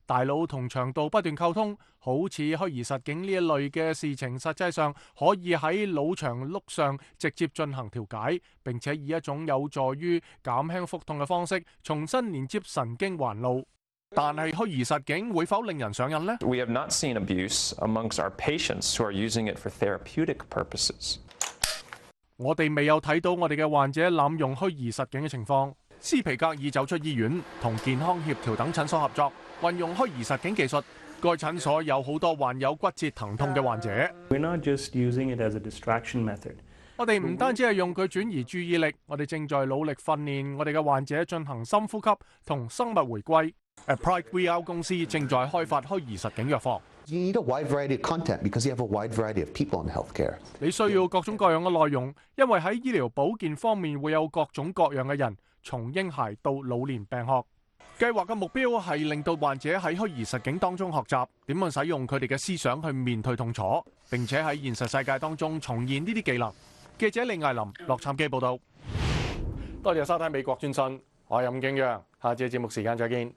大腦同腸道不斷溝通，好似虛擬實境呢一類嘅事情，實際上可以喺腦牆碌上直接進行調解，並且以一種有助於減輕腹痛嘅方式重新連接神經環路。但係虛擬實境會否令人上癮呢？ We have not seen abuse amongst our patients who are using it for therapeutic purposes. 我哋未有睇到我哋嘅患者濫用虛擬實境嘅情況。斯皮格爾走出醫院，同健康協調等診所合作，運用虛擬實境技術。該診所有好多患有骨折疼痛嘅患者。 We're not just using it as a distraction method. 我哋唔單止係用佢轉移注意力，我哋正在努力訓練我哋嘅患者進行深呼吸同生物回歸。Pride VR 公司正在開發虛擬實境藥房。 You need a wide variety of content because you have a wide variety of people in healthcare. 你需要各種各樣嘅內容，因為喺醫療保健方面會有各種各樣嘅人，從嬰孩到老年病學。計劃嘅目標係令到患者喺虛擬實境當中學習點樣使用佢哋嘅思想去面對痛楚，並且喺現實世界當中重現呢啲技能。記者李艾琳，洛杉磯報道。多謝收睇美國專訊，我係伍敬陽，下次節目時間再見。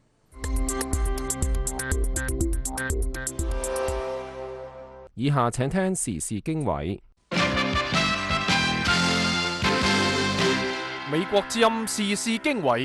以下請聽時事經緯。 美國之音時事經緯，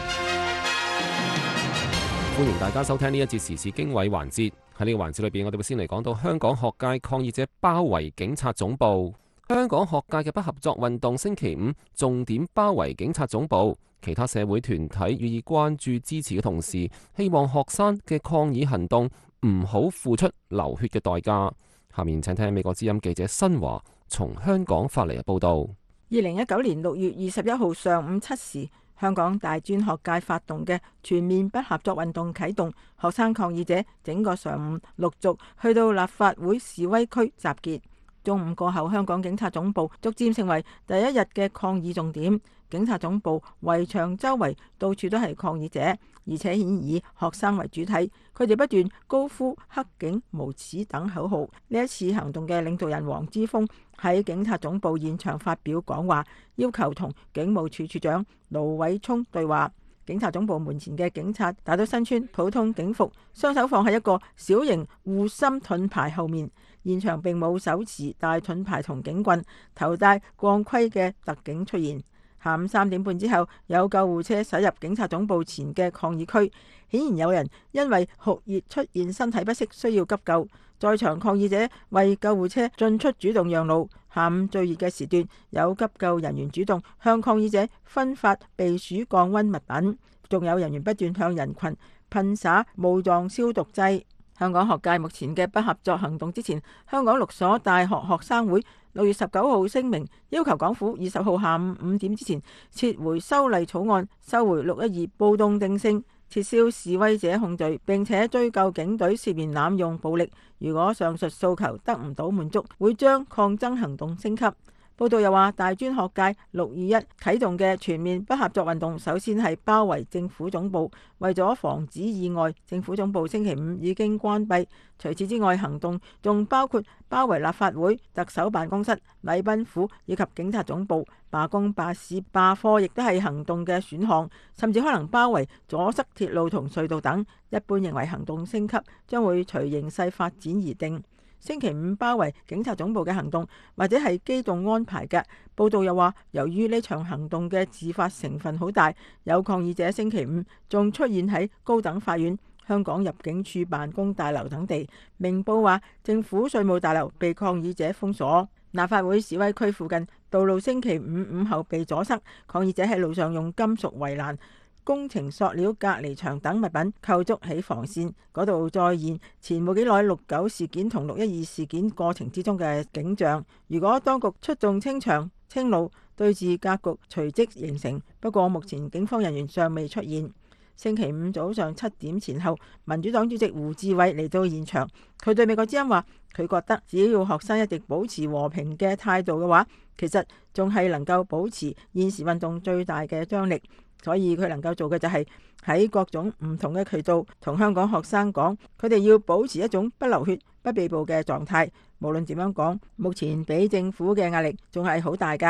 歡迎大家收聽呢一節時事經緯環節。喺呢個環節裏邊，我哋會先嚟講到香港學界抗議者包圍警察總部。香港學界嘅不合作運動星期五重點包圍警察總部，其他社會團體予以關注支持嘅同時，希望學生嘅抗議行動唔好付出流血嘅代價。下面請聽美國之音記者新華從香港發嚟嘅報導。 2019年6月21號上午7時，香港大專學界發動嘅全面不合作運動啟動，學生抗議者整個上午陸續去到立法會示威區集結。中午過後，香港警察總部逐漸成為第一日嘅抗議重點。警察總部圍牆周圍到處都係抗議者，而且顯以學生為主體。佢哋不斷高呼黑警無恥等口號。呢一次行動嘅領導人黃之鋒喺警察總部現場發表講話，要求同警務處處長盧偉聰對話。警察總部門前嘅警察大都身穿普通警服，雙手放喺一個小型護心盾牌後面。現場並冇手持大盾牌同警棍、頭戴鋼盔嘅特警出現。下午3點半之後，有救護車駛入警察總部前嘅抗議區，顯然有人因為酷熱出現身體不適，需要急救。在場抗議者為救護車進出主動讓路。下午最熱嘅時段，有急救人員主動向抗議者分發避暑降溫物品，仲有人員不斷向人群噴灑霧狀消毒劑。香港學界目前嘅不合作行動之前，香港6所大學學生會6月19號聲明，要求港府20號下午5點之前撤回修例草案，收回612暴動定性，撤銷示威者控罪，並且追究警隊涉嫌濫用暴力。如果上述訴求得唔到滿足，會將抗爭行動升級。報道又話，大專學界621啟動嘅全面不合作運動，首先係包圍政府總部。為咗防止意外，政府總部星期五已經關閉。除此之外，行動仲包括包圍立法會、特首辦公室、禮賓府以及警察總部。罷工、罷市、罷課亦都係行動嘅選項，甚至可能包圍、阻塞鐵路同隧道等。一般認為行動升級將會隨形勢發展而定。星期五包圍警察總部嘅行動，或者係機動安排嘅。報道又話，由於呢場行動嘅自發成分好大，有抗議者星期五仲出現喺高等法院、香港入境處辦公大樓等地。明報話，政府稅務大樓被抗議者封鎖。立法會示威區附近道路星期五午後被阻塞，抗議者喺路上用金屬圍欄、工程塑料隔離牆等物品構築起防線，嗰度再現前冇幾耐69事件同612事件過程之中嘅景象。如果當局出動清場清路，對峙格局隨即形成。不過目前警方人員尚未出現。星期五早上7點前後，民主黨主席胡志偉嚟到現場，佢對美國之音話，佢覺得只要學生一直保持和平嘅態度嘅話，其實仲係能夠保持現時運動最大嘅張力。所以佢能夠做嘅就係喺各種唔同嘅渠道同香港學生講，佢哋要保持一種不流血、不被捕嘅狀態。無論點樣講，目前俾政府嘅壓力仲係好大㗎。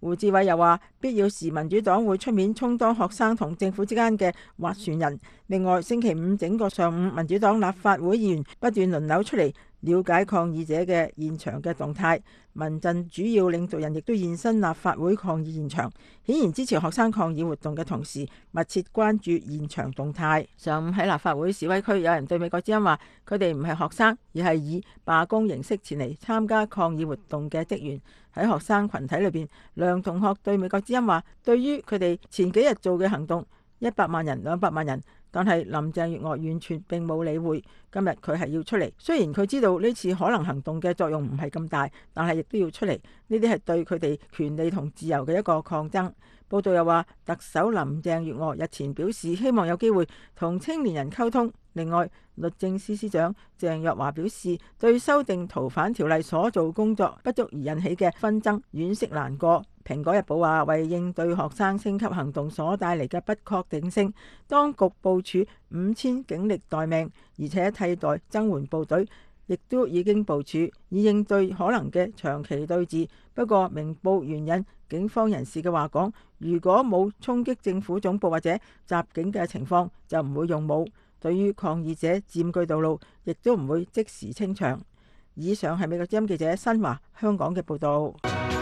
胡志偉又話，必要時民主黨會出面充當學生同政府之間嘅斡旋人。另外，星期五整個上午，民主黨立法會議員不斷輪流出嚟了解抗議者嘅現場嘅動態。民陣主要領導人亦都現身立法會抗議現場，顯然支持學生抗議活動嘅同時，密切關注現場動態。上午喺立法會示威區，有人對美國之音話，佢哋唔係學生，而係以罷工形式前嚟參加抗議活動嘅職員。喺學生群體裏邊，梁同學對美國之音話，對於佢哋前幾日做嘅行動，100萬人、200萬人。但係林鄭月娥完全並冇理會，今日佢係要出嚟。雖然佢知道呢次可能行動嘅作用唔係咁大，但係亦都要出嚟。呢啲係對佢哋權利同自由嘅一個抗爭。報道又話，特首林鄭月娥日前表示希望有機會同青年人溝通。另外，律政司司長鄭若驊表示，對修訂逃犯條例所做工作不足而引起嘅紛爭惋惜難過。蘋果日報話，為應對學生升級行動所帶嚟嘅不確定性，當局部署5000警力待命，而且替代增援部隊，亦都已經部署以應對可能嘅長期對峙。不過，明報援引警方人士嘅話講，如果冇衝擊政府總部或者襲警嘅情況，就唔會用武。對於抗議者佔據道路，亦都唔會即時清場。以上係美國之音記者新華香港嘅報導。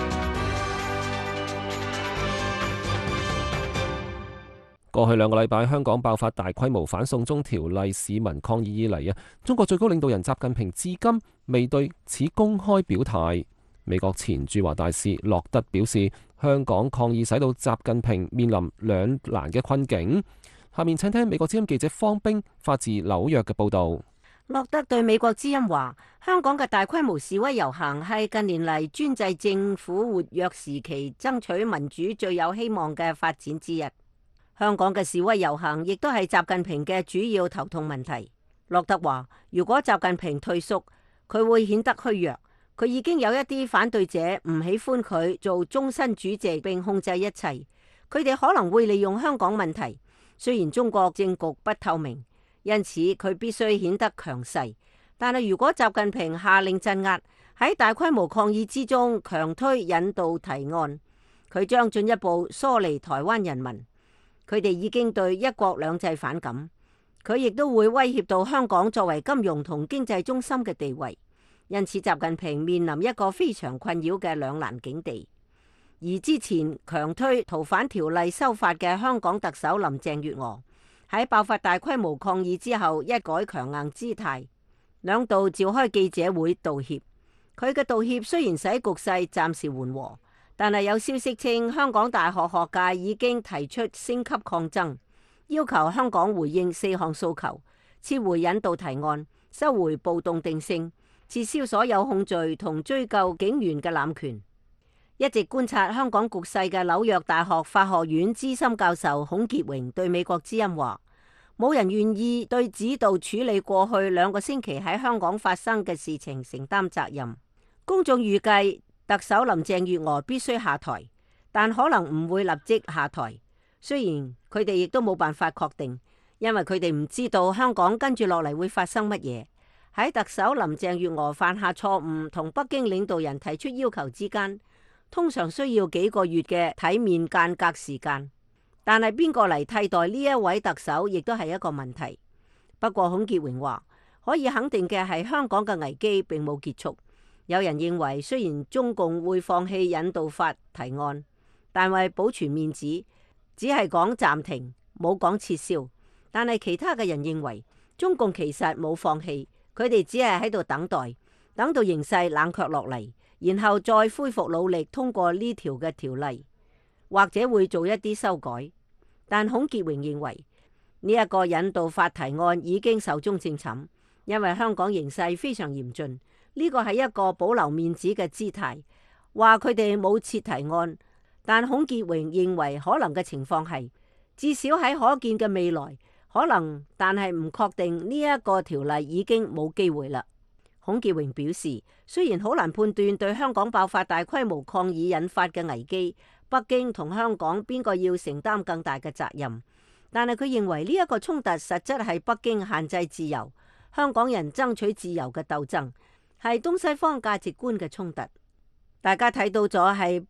過去2個禮拜，香港爆發大規模反送中條例市民抗議以嚟中國最高領導人習近平至今未對此公開表態。美國前駐華大使洛德表示，香港抗議使到習近平面臨兩難嘅困境。下面請聽美國之音記者方冰發自紐約嘅報導。 洛德對美國之音話，香港嘅大規模示威遊行係近年嚟專制政府活躍時期爭取民主最有希望嘅發展之一。香港嘅示威遊行亦都係習近平嘅主要頭痛問題。洛德話，如果習近平退縮，佢會顯得虛弱。佢已經有一啲反對者唔喜歡佢做終身主席並控制一切，佢哋可能會利用香港問題。雖然中國政局不透明，因此佢必須顯得強勢。但係如果習近平下令鎮壓，喺大規模抗議之中強推引渡提案，佢將進一步疏離台灣人民。佢哋已經對一國兩制反感，佢亦都會威脅到香港作為金融同經濟中心嘅地位。因此，習近平面臨一個非常困擾嘅兩難境地。而之前強推逃犯條例修法嘅香港特首林鄭月娥，喺爆發大規模抗議之後，一改強硬姿態，兩度召開記者會道歉。佢嘅道歉雖然使局勢暫時緩和，但係有消息稱香港大學學界已經提出升級抗爭，要求香港回應4項訴求：撤回引渡提案、收回暴動定性、撤銷所有控罪同追究警員嘅濫權。一直觀察香港局勢嘅紐約大學法學院資深教授孔傑榮對美國之音話：冇人願意對指導處理過去2個星期喺香港發生嘅事情承擔責任。公眾預計特首林鄭月娥必須下台，但可能唔會立即下台。雖然佢哋亦都冇辦法確定，因為佢哋唔知道香港跟住落嚟會發生乜嘢。喺特首林鄭月娥犯下錯誤同北京領導人提出要求之間，通常需要幾個月嘅體面間隔時間，但係邊個嚟替代呢一位特首，亦都係一個問題。不過孔傑榮話，可以肯定嘅係香港嘅危機並冇結束。有人認為，雖然中共會放棄引渡法提案，但為保存面子，只係講暫停，冇講撤銷。但係其他嘅人認為，中共其實冇放棄，佢哋只係喺度等待，等到形勢冷卻落嚟，然後再恢復努力通過呢條嘅條例，或者會做一啲修改。但孔傑榮認為呢一個引渡法提案已經壽終正寢，因為香港形勢非常嚴峻，呢個係一個保留面子嘅姿態。話佢哋冇設提案，但孔傑榮認為可能嘅情況係，至少喺可見嘅未來可能，但係唔確定呢一個條例已經冇機會啦。孔傑榮表示，雖然好難判斷對香港爆發大規模抗議引發嘅危機，北京同香港邊個要承擔更大嘅責任，但係佢認為呢一個衝突實質係北京限制自由，香港人爭取自由嘅鬥爭，係東西方價值觀嘅衝突。大家睇到咗係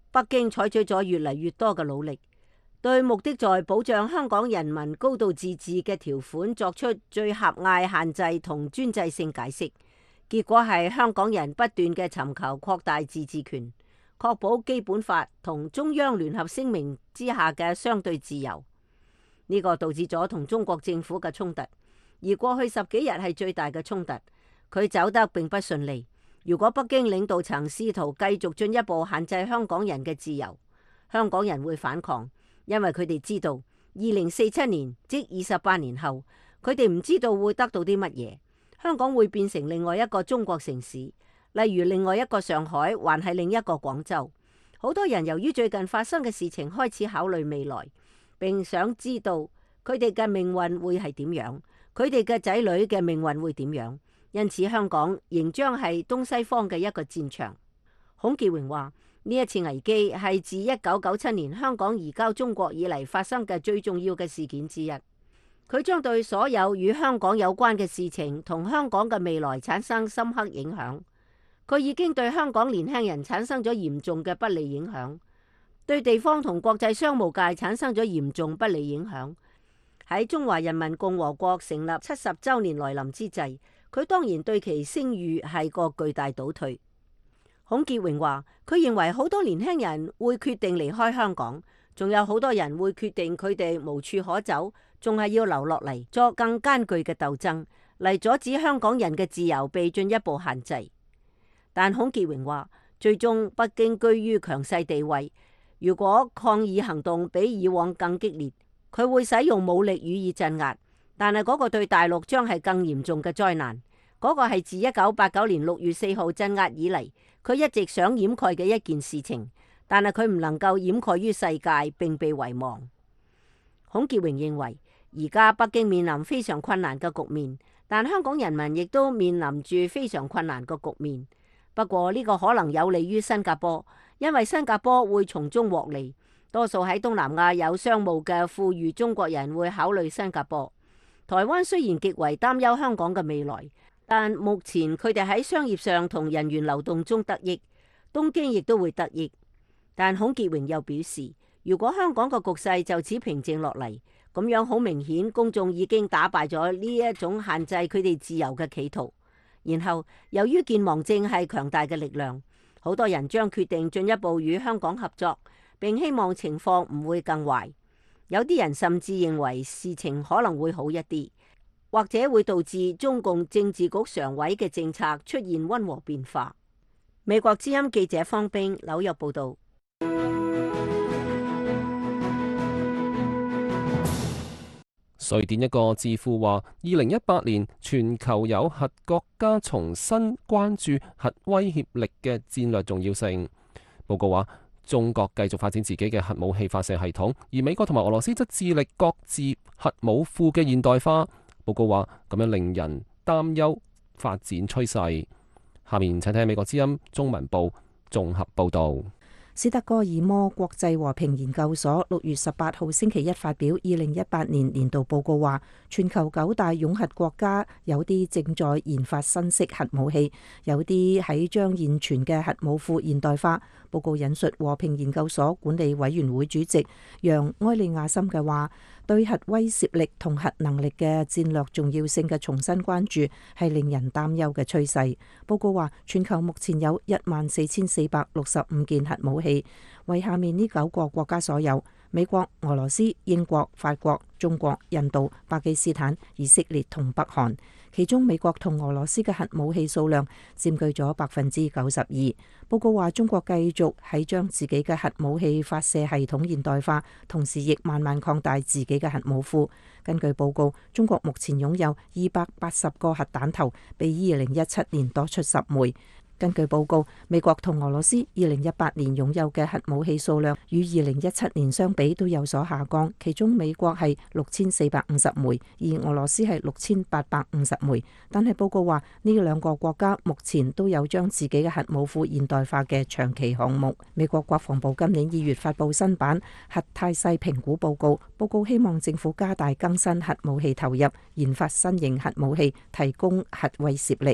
北京採取咗越嚟越多嘅努力，對目的在保障香港人民高度自治嘅條款作出最狹隘限制同專制性解釋，結果係香港人不斷嘅尋求擴大自治權，確保基本法同中央聯合聲明之下嘅相對自由。呢個導致咗同中國政府嘅衝突，而過去10幾日係最大嘅衝突，佢走得並不順利。如果北京領導層試圖繼續進一步限制香港人嘅自由，香港人會反抗，因為佢哋知道2047年即28年後，佢哋唔知道會得到啲乜嘢。香港會變成另外一個中國城市，例如另外一個上海，還係另一個廣州。好多人由於最近發生嘅事情開始考慮未來，並想知道佢哋嘅命運會係點樣，佢哋嘅仔女嘅命運會點樣。因此香港仍將係東西方嘅一個戰場。孔傑榮話：呢一次危機係自1997年香港移交中國以嚟發生嘅最重要嘅事件之一。佢將對所有與香港有關嘅事情同香港嘅未來產生深刻影響。佢已經對香港年輕人產生咗嚴重嘅不利影響，對地方同國際商務界產生咗嚴重不利影響。喺中華人民共和國成立70週年來臨之際，佢當然對其聲譽係個巨大倒退。孔傑榮話：佢認為好多年輕人會決定離開香港，仲有好多人會決定佢哋無處可走，仲係要留落嚟作更艱巨嘅鬥爭，嚟阻止香港人嘅自由被進一步限制。但孔傑榮話：最終北京居於強勢地位，如果抗議行動比以往更激烈，佢會使用武力予以鎮壓。但係嗰個對大陸將係更嚴重嘅災難，嗰個係自1989年6月4號鎮壓以嚟，佢一直想掩蓋嘅一件事情，但係佢唔能夠掩蓋於世界並被遺忘。孔傑榮認為，而家北京面臨非常困難嘅局面，但香港人民亦都面臨住非常困難嘅局面。不過呢個可能有利於新加坡，因為新加坡會從中獲利，多數喺東南亞有商務嘅富裕中國人會考慮新加坡。台灣雖然極為擔憂香港嘅未來，但目前佢哋喺商業上同人員流動中得益，東京亦都會得益。但孔傑榮又表示，如果香港個局勢就此平靜落嚟，咁樣好明顯公眾已經打敗咗呢一種限制佢哋自由嘅企圖。然後由於健忘症係強大嘅力量，好多人將決定進一步與香港合作，並希望情況唔會更壞。有啲人甚至認為事情可能會好一啲，或者會導致中共政治局常委嘅政策出現溫和變化。美國之音記者方冰紐約報道。 瑞典一個智庫話，2018年全球有核國家重新關注核威脅力嘅戰略重要性。報告話，中國繼續發展自己嘅核武器發射系統，而美國同埋俄羅斯則致力各自核武庫嘅現代化。報告話，咁樣令人擔憂發展趨勢。下面請睇美國之音中文部綜合報導。 斯德哥爾摩國際和平研究所6月18號星期一發表2018年年度報告話，全球9大擁核國家有啲正在研發新式核武器，有啲喺將現存嘅核武庫現代化。報告引述和平研究所管理委員會主席楊埃利亞森嘅話，對核威懾力同核能力嘅戰略重要性嘅重新關注係令人擔憂嘅趨勢。報告話，全球目前有14,465件核武器，為下面呢9個國家所有：美國、俄羅斯、英國、法國、中國、印度、巴基斯坦、以色列同北韓。其中美國同俄羅斯嘅核武器數量佔據咗92%。報告話，中國繼續喺將自己嘅核武器發射系統現代化，同時亦慢慢擴大自己嘅核武庫。根據報告，中國目前擁有280個核彈頭，比2017年多出10枚。根據報告，美國同俄羅斯2018年擁有嘅核武器數量與2017年相比都有所下降，其中美國係6450枚，而俄羅斯係6850枚。但係報告話，呢兩個國家目前都有將自己嘅核武庫現代化嘅長期項目。美國國防部今年2月發布新版核態勢評估報告，報告希望政府加大更新核武器投入，研發新型核武器，提供核威懾力。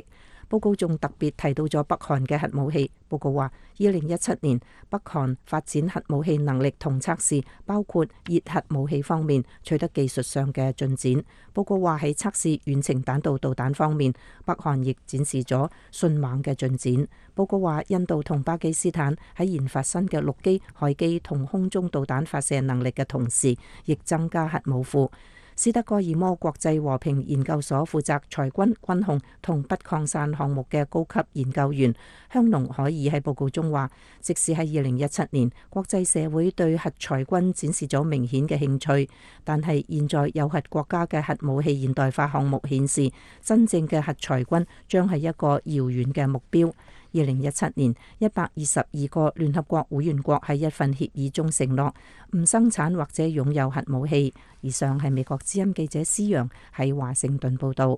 報告仲特別提到咗北韓嘅核武器。報告話，2017年北韓發展核武器能力同測試，包括熱核武器方面取得技術上嘅進展。報告話喺測試遠程彈道導彈方面，北韓亦展示咗迅猛嘅進展。報告話，印度同巴基斯坦喺研發新嘅陸基、海基同空中導彈發射能力嘅同時，亦增加核武庫。斯德哥爾摩國際和平研究所負責裁軍、軍控同不擴散項目嘅高級研究員香農海爾喺報告中話，即使喺2017年，國際社會對核裁軍展示咗明顯嘅興趣，但係現在有核國家嘅核武器現代化項目顯示，真正嘅核裁軍將係一個遙遠嘅目標。2017年，122個聯合國會員國喺一份協議中承諾唔生產或者擁有核武器。以上係美國之音記者施陽喺華盛頓報導。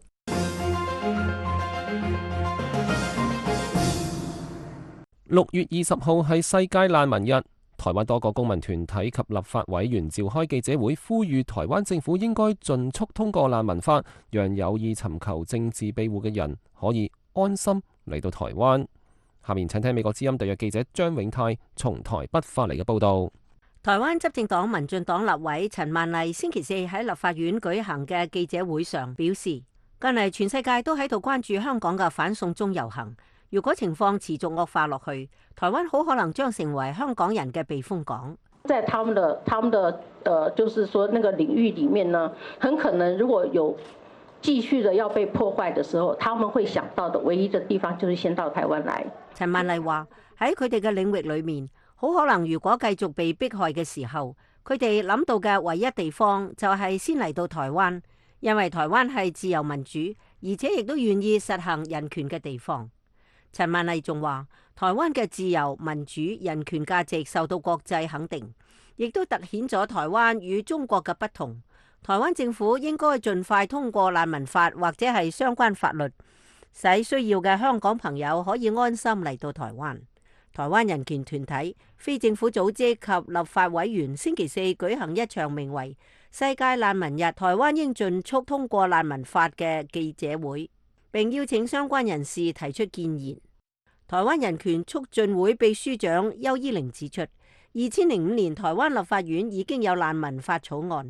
6月20號係世界難民日，台灣多個公民團體及立法委員召開記者會，呼籲台灣政府應該盡速通過難民法，讓有意尋求政治庇護嘅人可以安心嚟到台灣。下面請聽美國之音特約記者張永泰從台北發嚟嘅報導。 台灣執政黨民進黨立委陳曼麗星期四喺立法院舉行嘅記者會上表示，近嚟全世界都喺度關注香港嘅反送中遊行，如果情況持續惡化落去，台灣好可能將成為香港人嘅避風港。 在他們的就是說那個領域裡面呢，很可能如果有繼續的要被破壞的時候，他們會想到的唯一的地方就是先到台灣來。 陳曼麗話喺佢哋嘅領域裡面，好可能如果繼續被迫害嘅時候，佢哋諗到嘅唯一地方就係先嚟到台灣，因為台灣係自由民主，而且亦都願意實行人權嘅地方。陳曼麗仲話，台灣嘅自由民主人權價值受到國際肯定，亦都凸顯咗台灣與中國嘅不同。台灣政府應該盡快通過難民法或者係相關法律，使需要嘅香港朋友可以安心嚟到台灣。台灣人權團體、非政府組織及立法委員星期四舉行一場名為「世界難民日，台灣應盡速通過難民法」嘅記者會，並邀請相關人士提出建言。台灣人權促進會秘書長邱依玲指出，2005年台灣立法院已經有難民法草案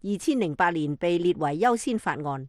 ，2008年被列為優先法案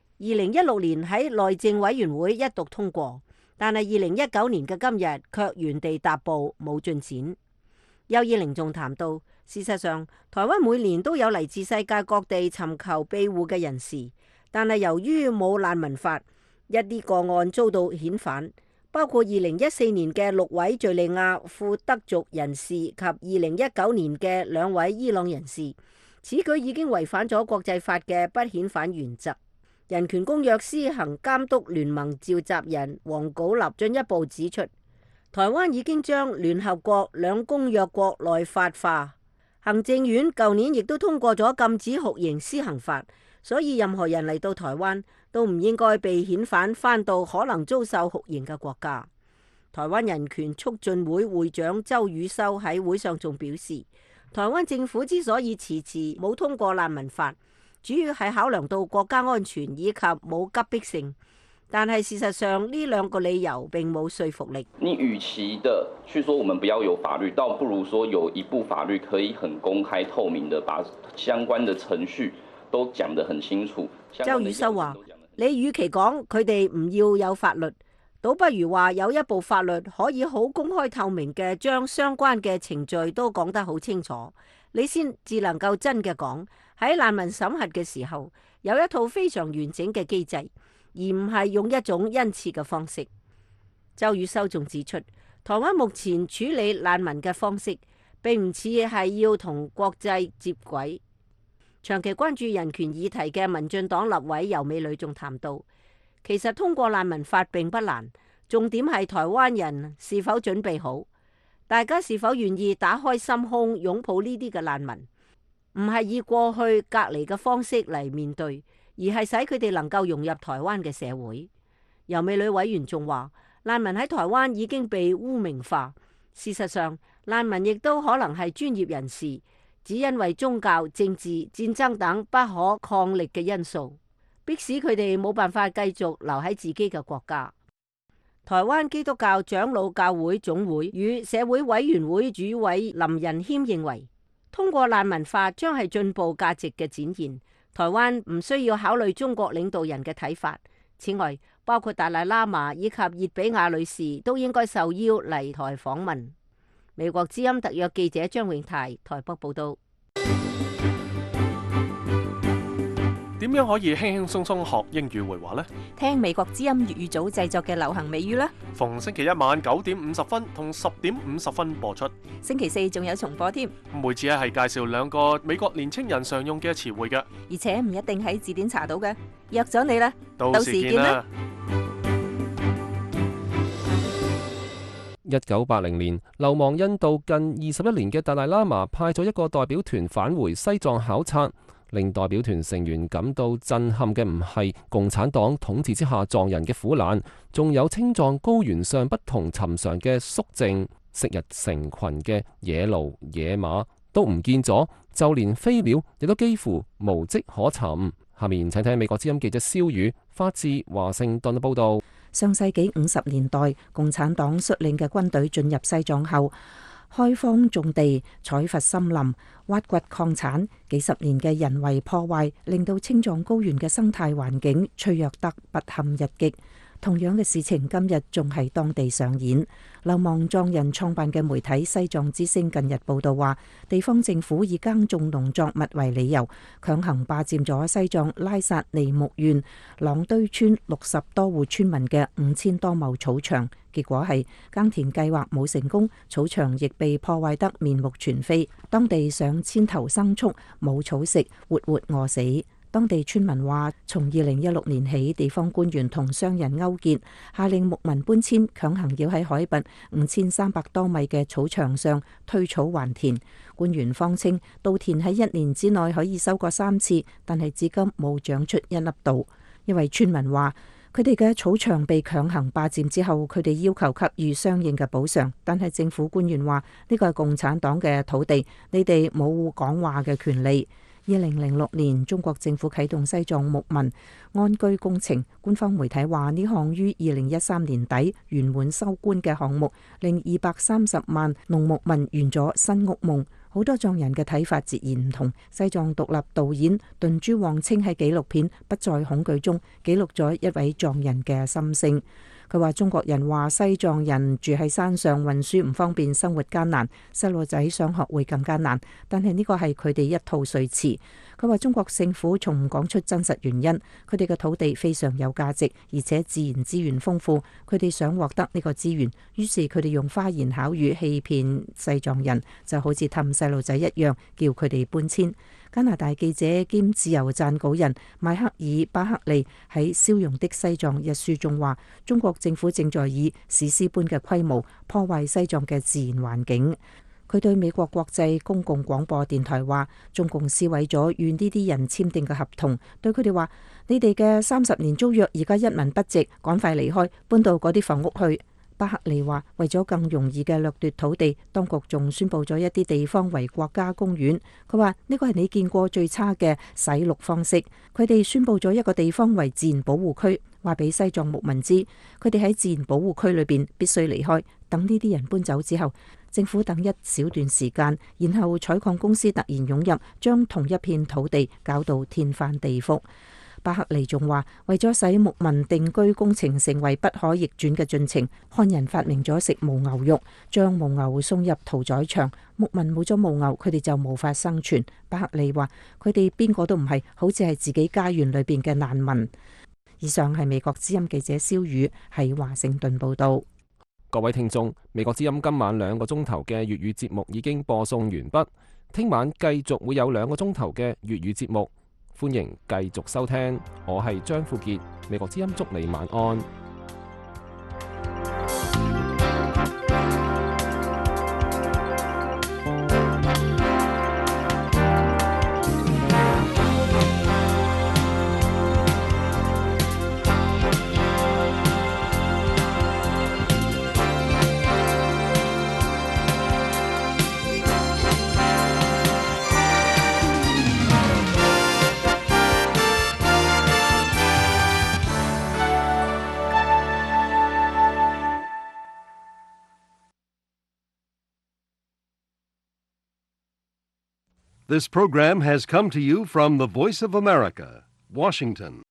，2016年喺內政委員會一讀通過，但係2019年嘅今日卻原地踏步冇進展。邱依玲仲談到，事實上台灣每年都有嚟自世界各地尋求庇護嘅人士，但係由於冇難民法，一啲個案遭到遣返，包括2014年嘅6位敘利亞庫德族人士及2019年嘅2位伊朗人士，此舉已經違反咗國際法嘅不遣返原則。人權公約施行監督聯盟召集人黃稿立進一步指出，台灣已經將聯合國2公約國內法化，行政院舊年亦都通過咗禁止酷刑施行法，所以任何人嚟到台灣都唔應該被遣返返到可能遭受酷刑嘅國家。台灣人權促進會會長周宇修喺會上仲表示，台灣政府之所以遲遲冇通過難民法，主要係考量到國家安全以及冇急迫性，但係事實上呢2個理由並冇說服力。 你與其的去說我們不要有法律，倒不如說有一部法律可以很公開透明的把相關的程序都講得很清楚。 周宇修話，你與其講佢哋唔要有法律，倒不如話有一部法律可以好公開透明嘅將相關嘅程序都講得好清楚，你先至能夠真嘅講喺難民審核嘅時候有一套非常完整嘅機制，而唔係用一種恩賜嘅方式。周宇修仲指出，台灣目前處理難民嘅方式並唔似係要同國際接軌。長期關注人權議題嘅民進黨立委游美女仲談到，其實通過難民法並不難，重點係台灣人是否準備好，大家是否願意打開心胸擁抱呢啲嘅難民，唔係以過去隔離嘅方式嚟面對，而係使佢哋能夠融入台灣嘅社會。游美女委員仲話，難民喺台灣已經被污名化，事實上難民亦都可能係專業人士，只因為宗教、政治、戰爭等不可抗力嘅因素，迫使佢哋冇辦法繼續留喺自己嘅國家。 台灣基督教長老教會總會與社會委員會主委林仁謙認為，通過難民法將係進步價值嘅展現。台灣唔需要考慮中國領導人嘅睇法。此外，包括達賴喇嘛以及熱比亞女士都應該受邀嚟台訪問。美國之音特約記者張永泰台北報道。 點樣可以輕輕鬆鬆學英語會話呢？ 聽美國之音粵語組製作嘅流行美語啦。 逢星期一晚9:50同10:50播出。 星期四仲有重播添。 每次係介紹2個美國年青人常用嘅詞彙嘅， 而且唔一定喺字典查到嘅。約咗你啦， 到時見啦。 1980年，流亡印度近21年嘅達賴喇嘛派咗一個代表團返回西藏考察。令代表團成員感到震撼嘅唔係共產黨統治之下藏人嘅苦難，仲有青藏高原上不同尋常嘅肅靜，昔日成群嘅野驢野馬都唔見咗，就連飛鳥亦都幾乎無跡可尋。下面請聽美國之音記者蕭宇發自華盛頓嘅報導。 上世紀50年代，共產黨率領嘅軍隊進入西藏後，開荒種地、採伐森林、挖掘礦產，幾十年嘅人為破壞，令到青藏高原嘅生態環境脆弱得不堪一擊。同樣嘅事情今日仲係當地上演。流亡藏人創辦嘅媒體《西藏之聲》近日報道話，地方政府以耕種農作物為理由，強行霸佔咗西藏拉薩尼木縣朗堆村60多戶村民嘅5000多畝草場，結果係耕田計劃冇成功，草場亦被破壞得面目全非，當地上千頭牲畜冇草食，活活餓死。當地村民話，從2016年起，地方官員同商人勾結，下令牧民搬遷，強行要喺海拔5300多米嘅草場上退草還田。官員謊稱稻田喺1年之內可以收割3次，但係至今冇長出一粒稻。一位村民話，佢哋嘅草場被強行霸佔之後，佢哋要求給予相應嘅補償，但係政府官員話呢個係共產黨嘅土地，你哋冇講話嘅權利。2006年，中國政府啟動西藏牧民安居工程。官方媒體話，呢項於2013年底圓滿收官嘅項目，令230萬農牧民圓咗新屋夢。好多藏人嘅睇法截然唔同。西藏獨立導演頓珠旺清喺紀錄片《不再恐懼》中記錄咗一位藏人嘅心聲。佢話中國人話西藏人住喺山上，運輸唔方便，生活艱難，細路仔上學會更艱難，但係呢個係佢哋一套說辭。佢話中國政府從唔講出真實原因，佢哋嘅土地非常有價值，而且自然資源豐富，佢哋想獲得呢個資源，於是佢哋用花言巧語欺騙西藏人，就好似氹細路仔一樣，叫佢哋搬遷。加拿大記者兼自由撰稿人邁克爾·巴克利喺《消融的西藏》一書中話，中國政府正在以史詩般嘅規模破壞西藏嘅自然環境。佢對美國國際公共廣播電台話，中共撕毀咗與呢啲人簽訂嘅合同，對佢哋話，你哋嘅30年租約而家一文不值，趕快離開，搬到嗰啲房屋去。巴克利話，為咗更容易嘅掠奪土地，當局仲宣布咗一啲地方為國家公園。佢話呢個係你見過最差嘅洗綠方式。佢哋宣布咗一個地方為自然保護區，話俾西藏牧民知，佢哋喺自然保護區裏邊必須離開。等呢啲人搬走之後，政府等一小段時間，然後採礦公司突然湧入，將同一片土地搞到天翻地覆。巴克利仲話，為咗使牧民定居工程成為不可逆轉嘅進程，漢人發明咗食犛牛肉，將犛牛送入屠宰場。牧民冇咗犛牛，佢哋就無法生存。巴克利話，佢哋邊個都唔係，好似係自己家園裏邊嘅難民。以上係美國之音記者蕭宇喺華盛頓報道。 各位聽眾，美國之音今晚2個鐘頭嘅粵語節目已經播送完畢，聽晚繼續會有2個鐘頭嘅粵語節目。歡迎繼續收聽，我係張富傑，美國之音祝你晚安。 This program has come to you from the Voice of America, Washington.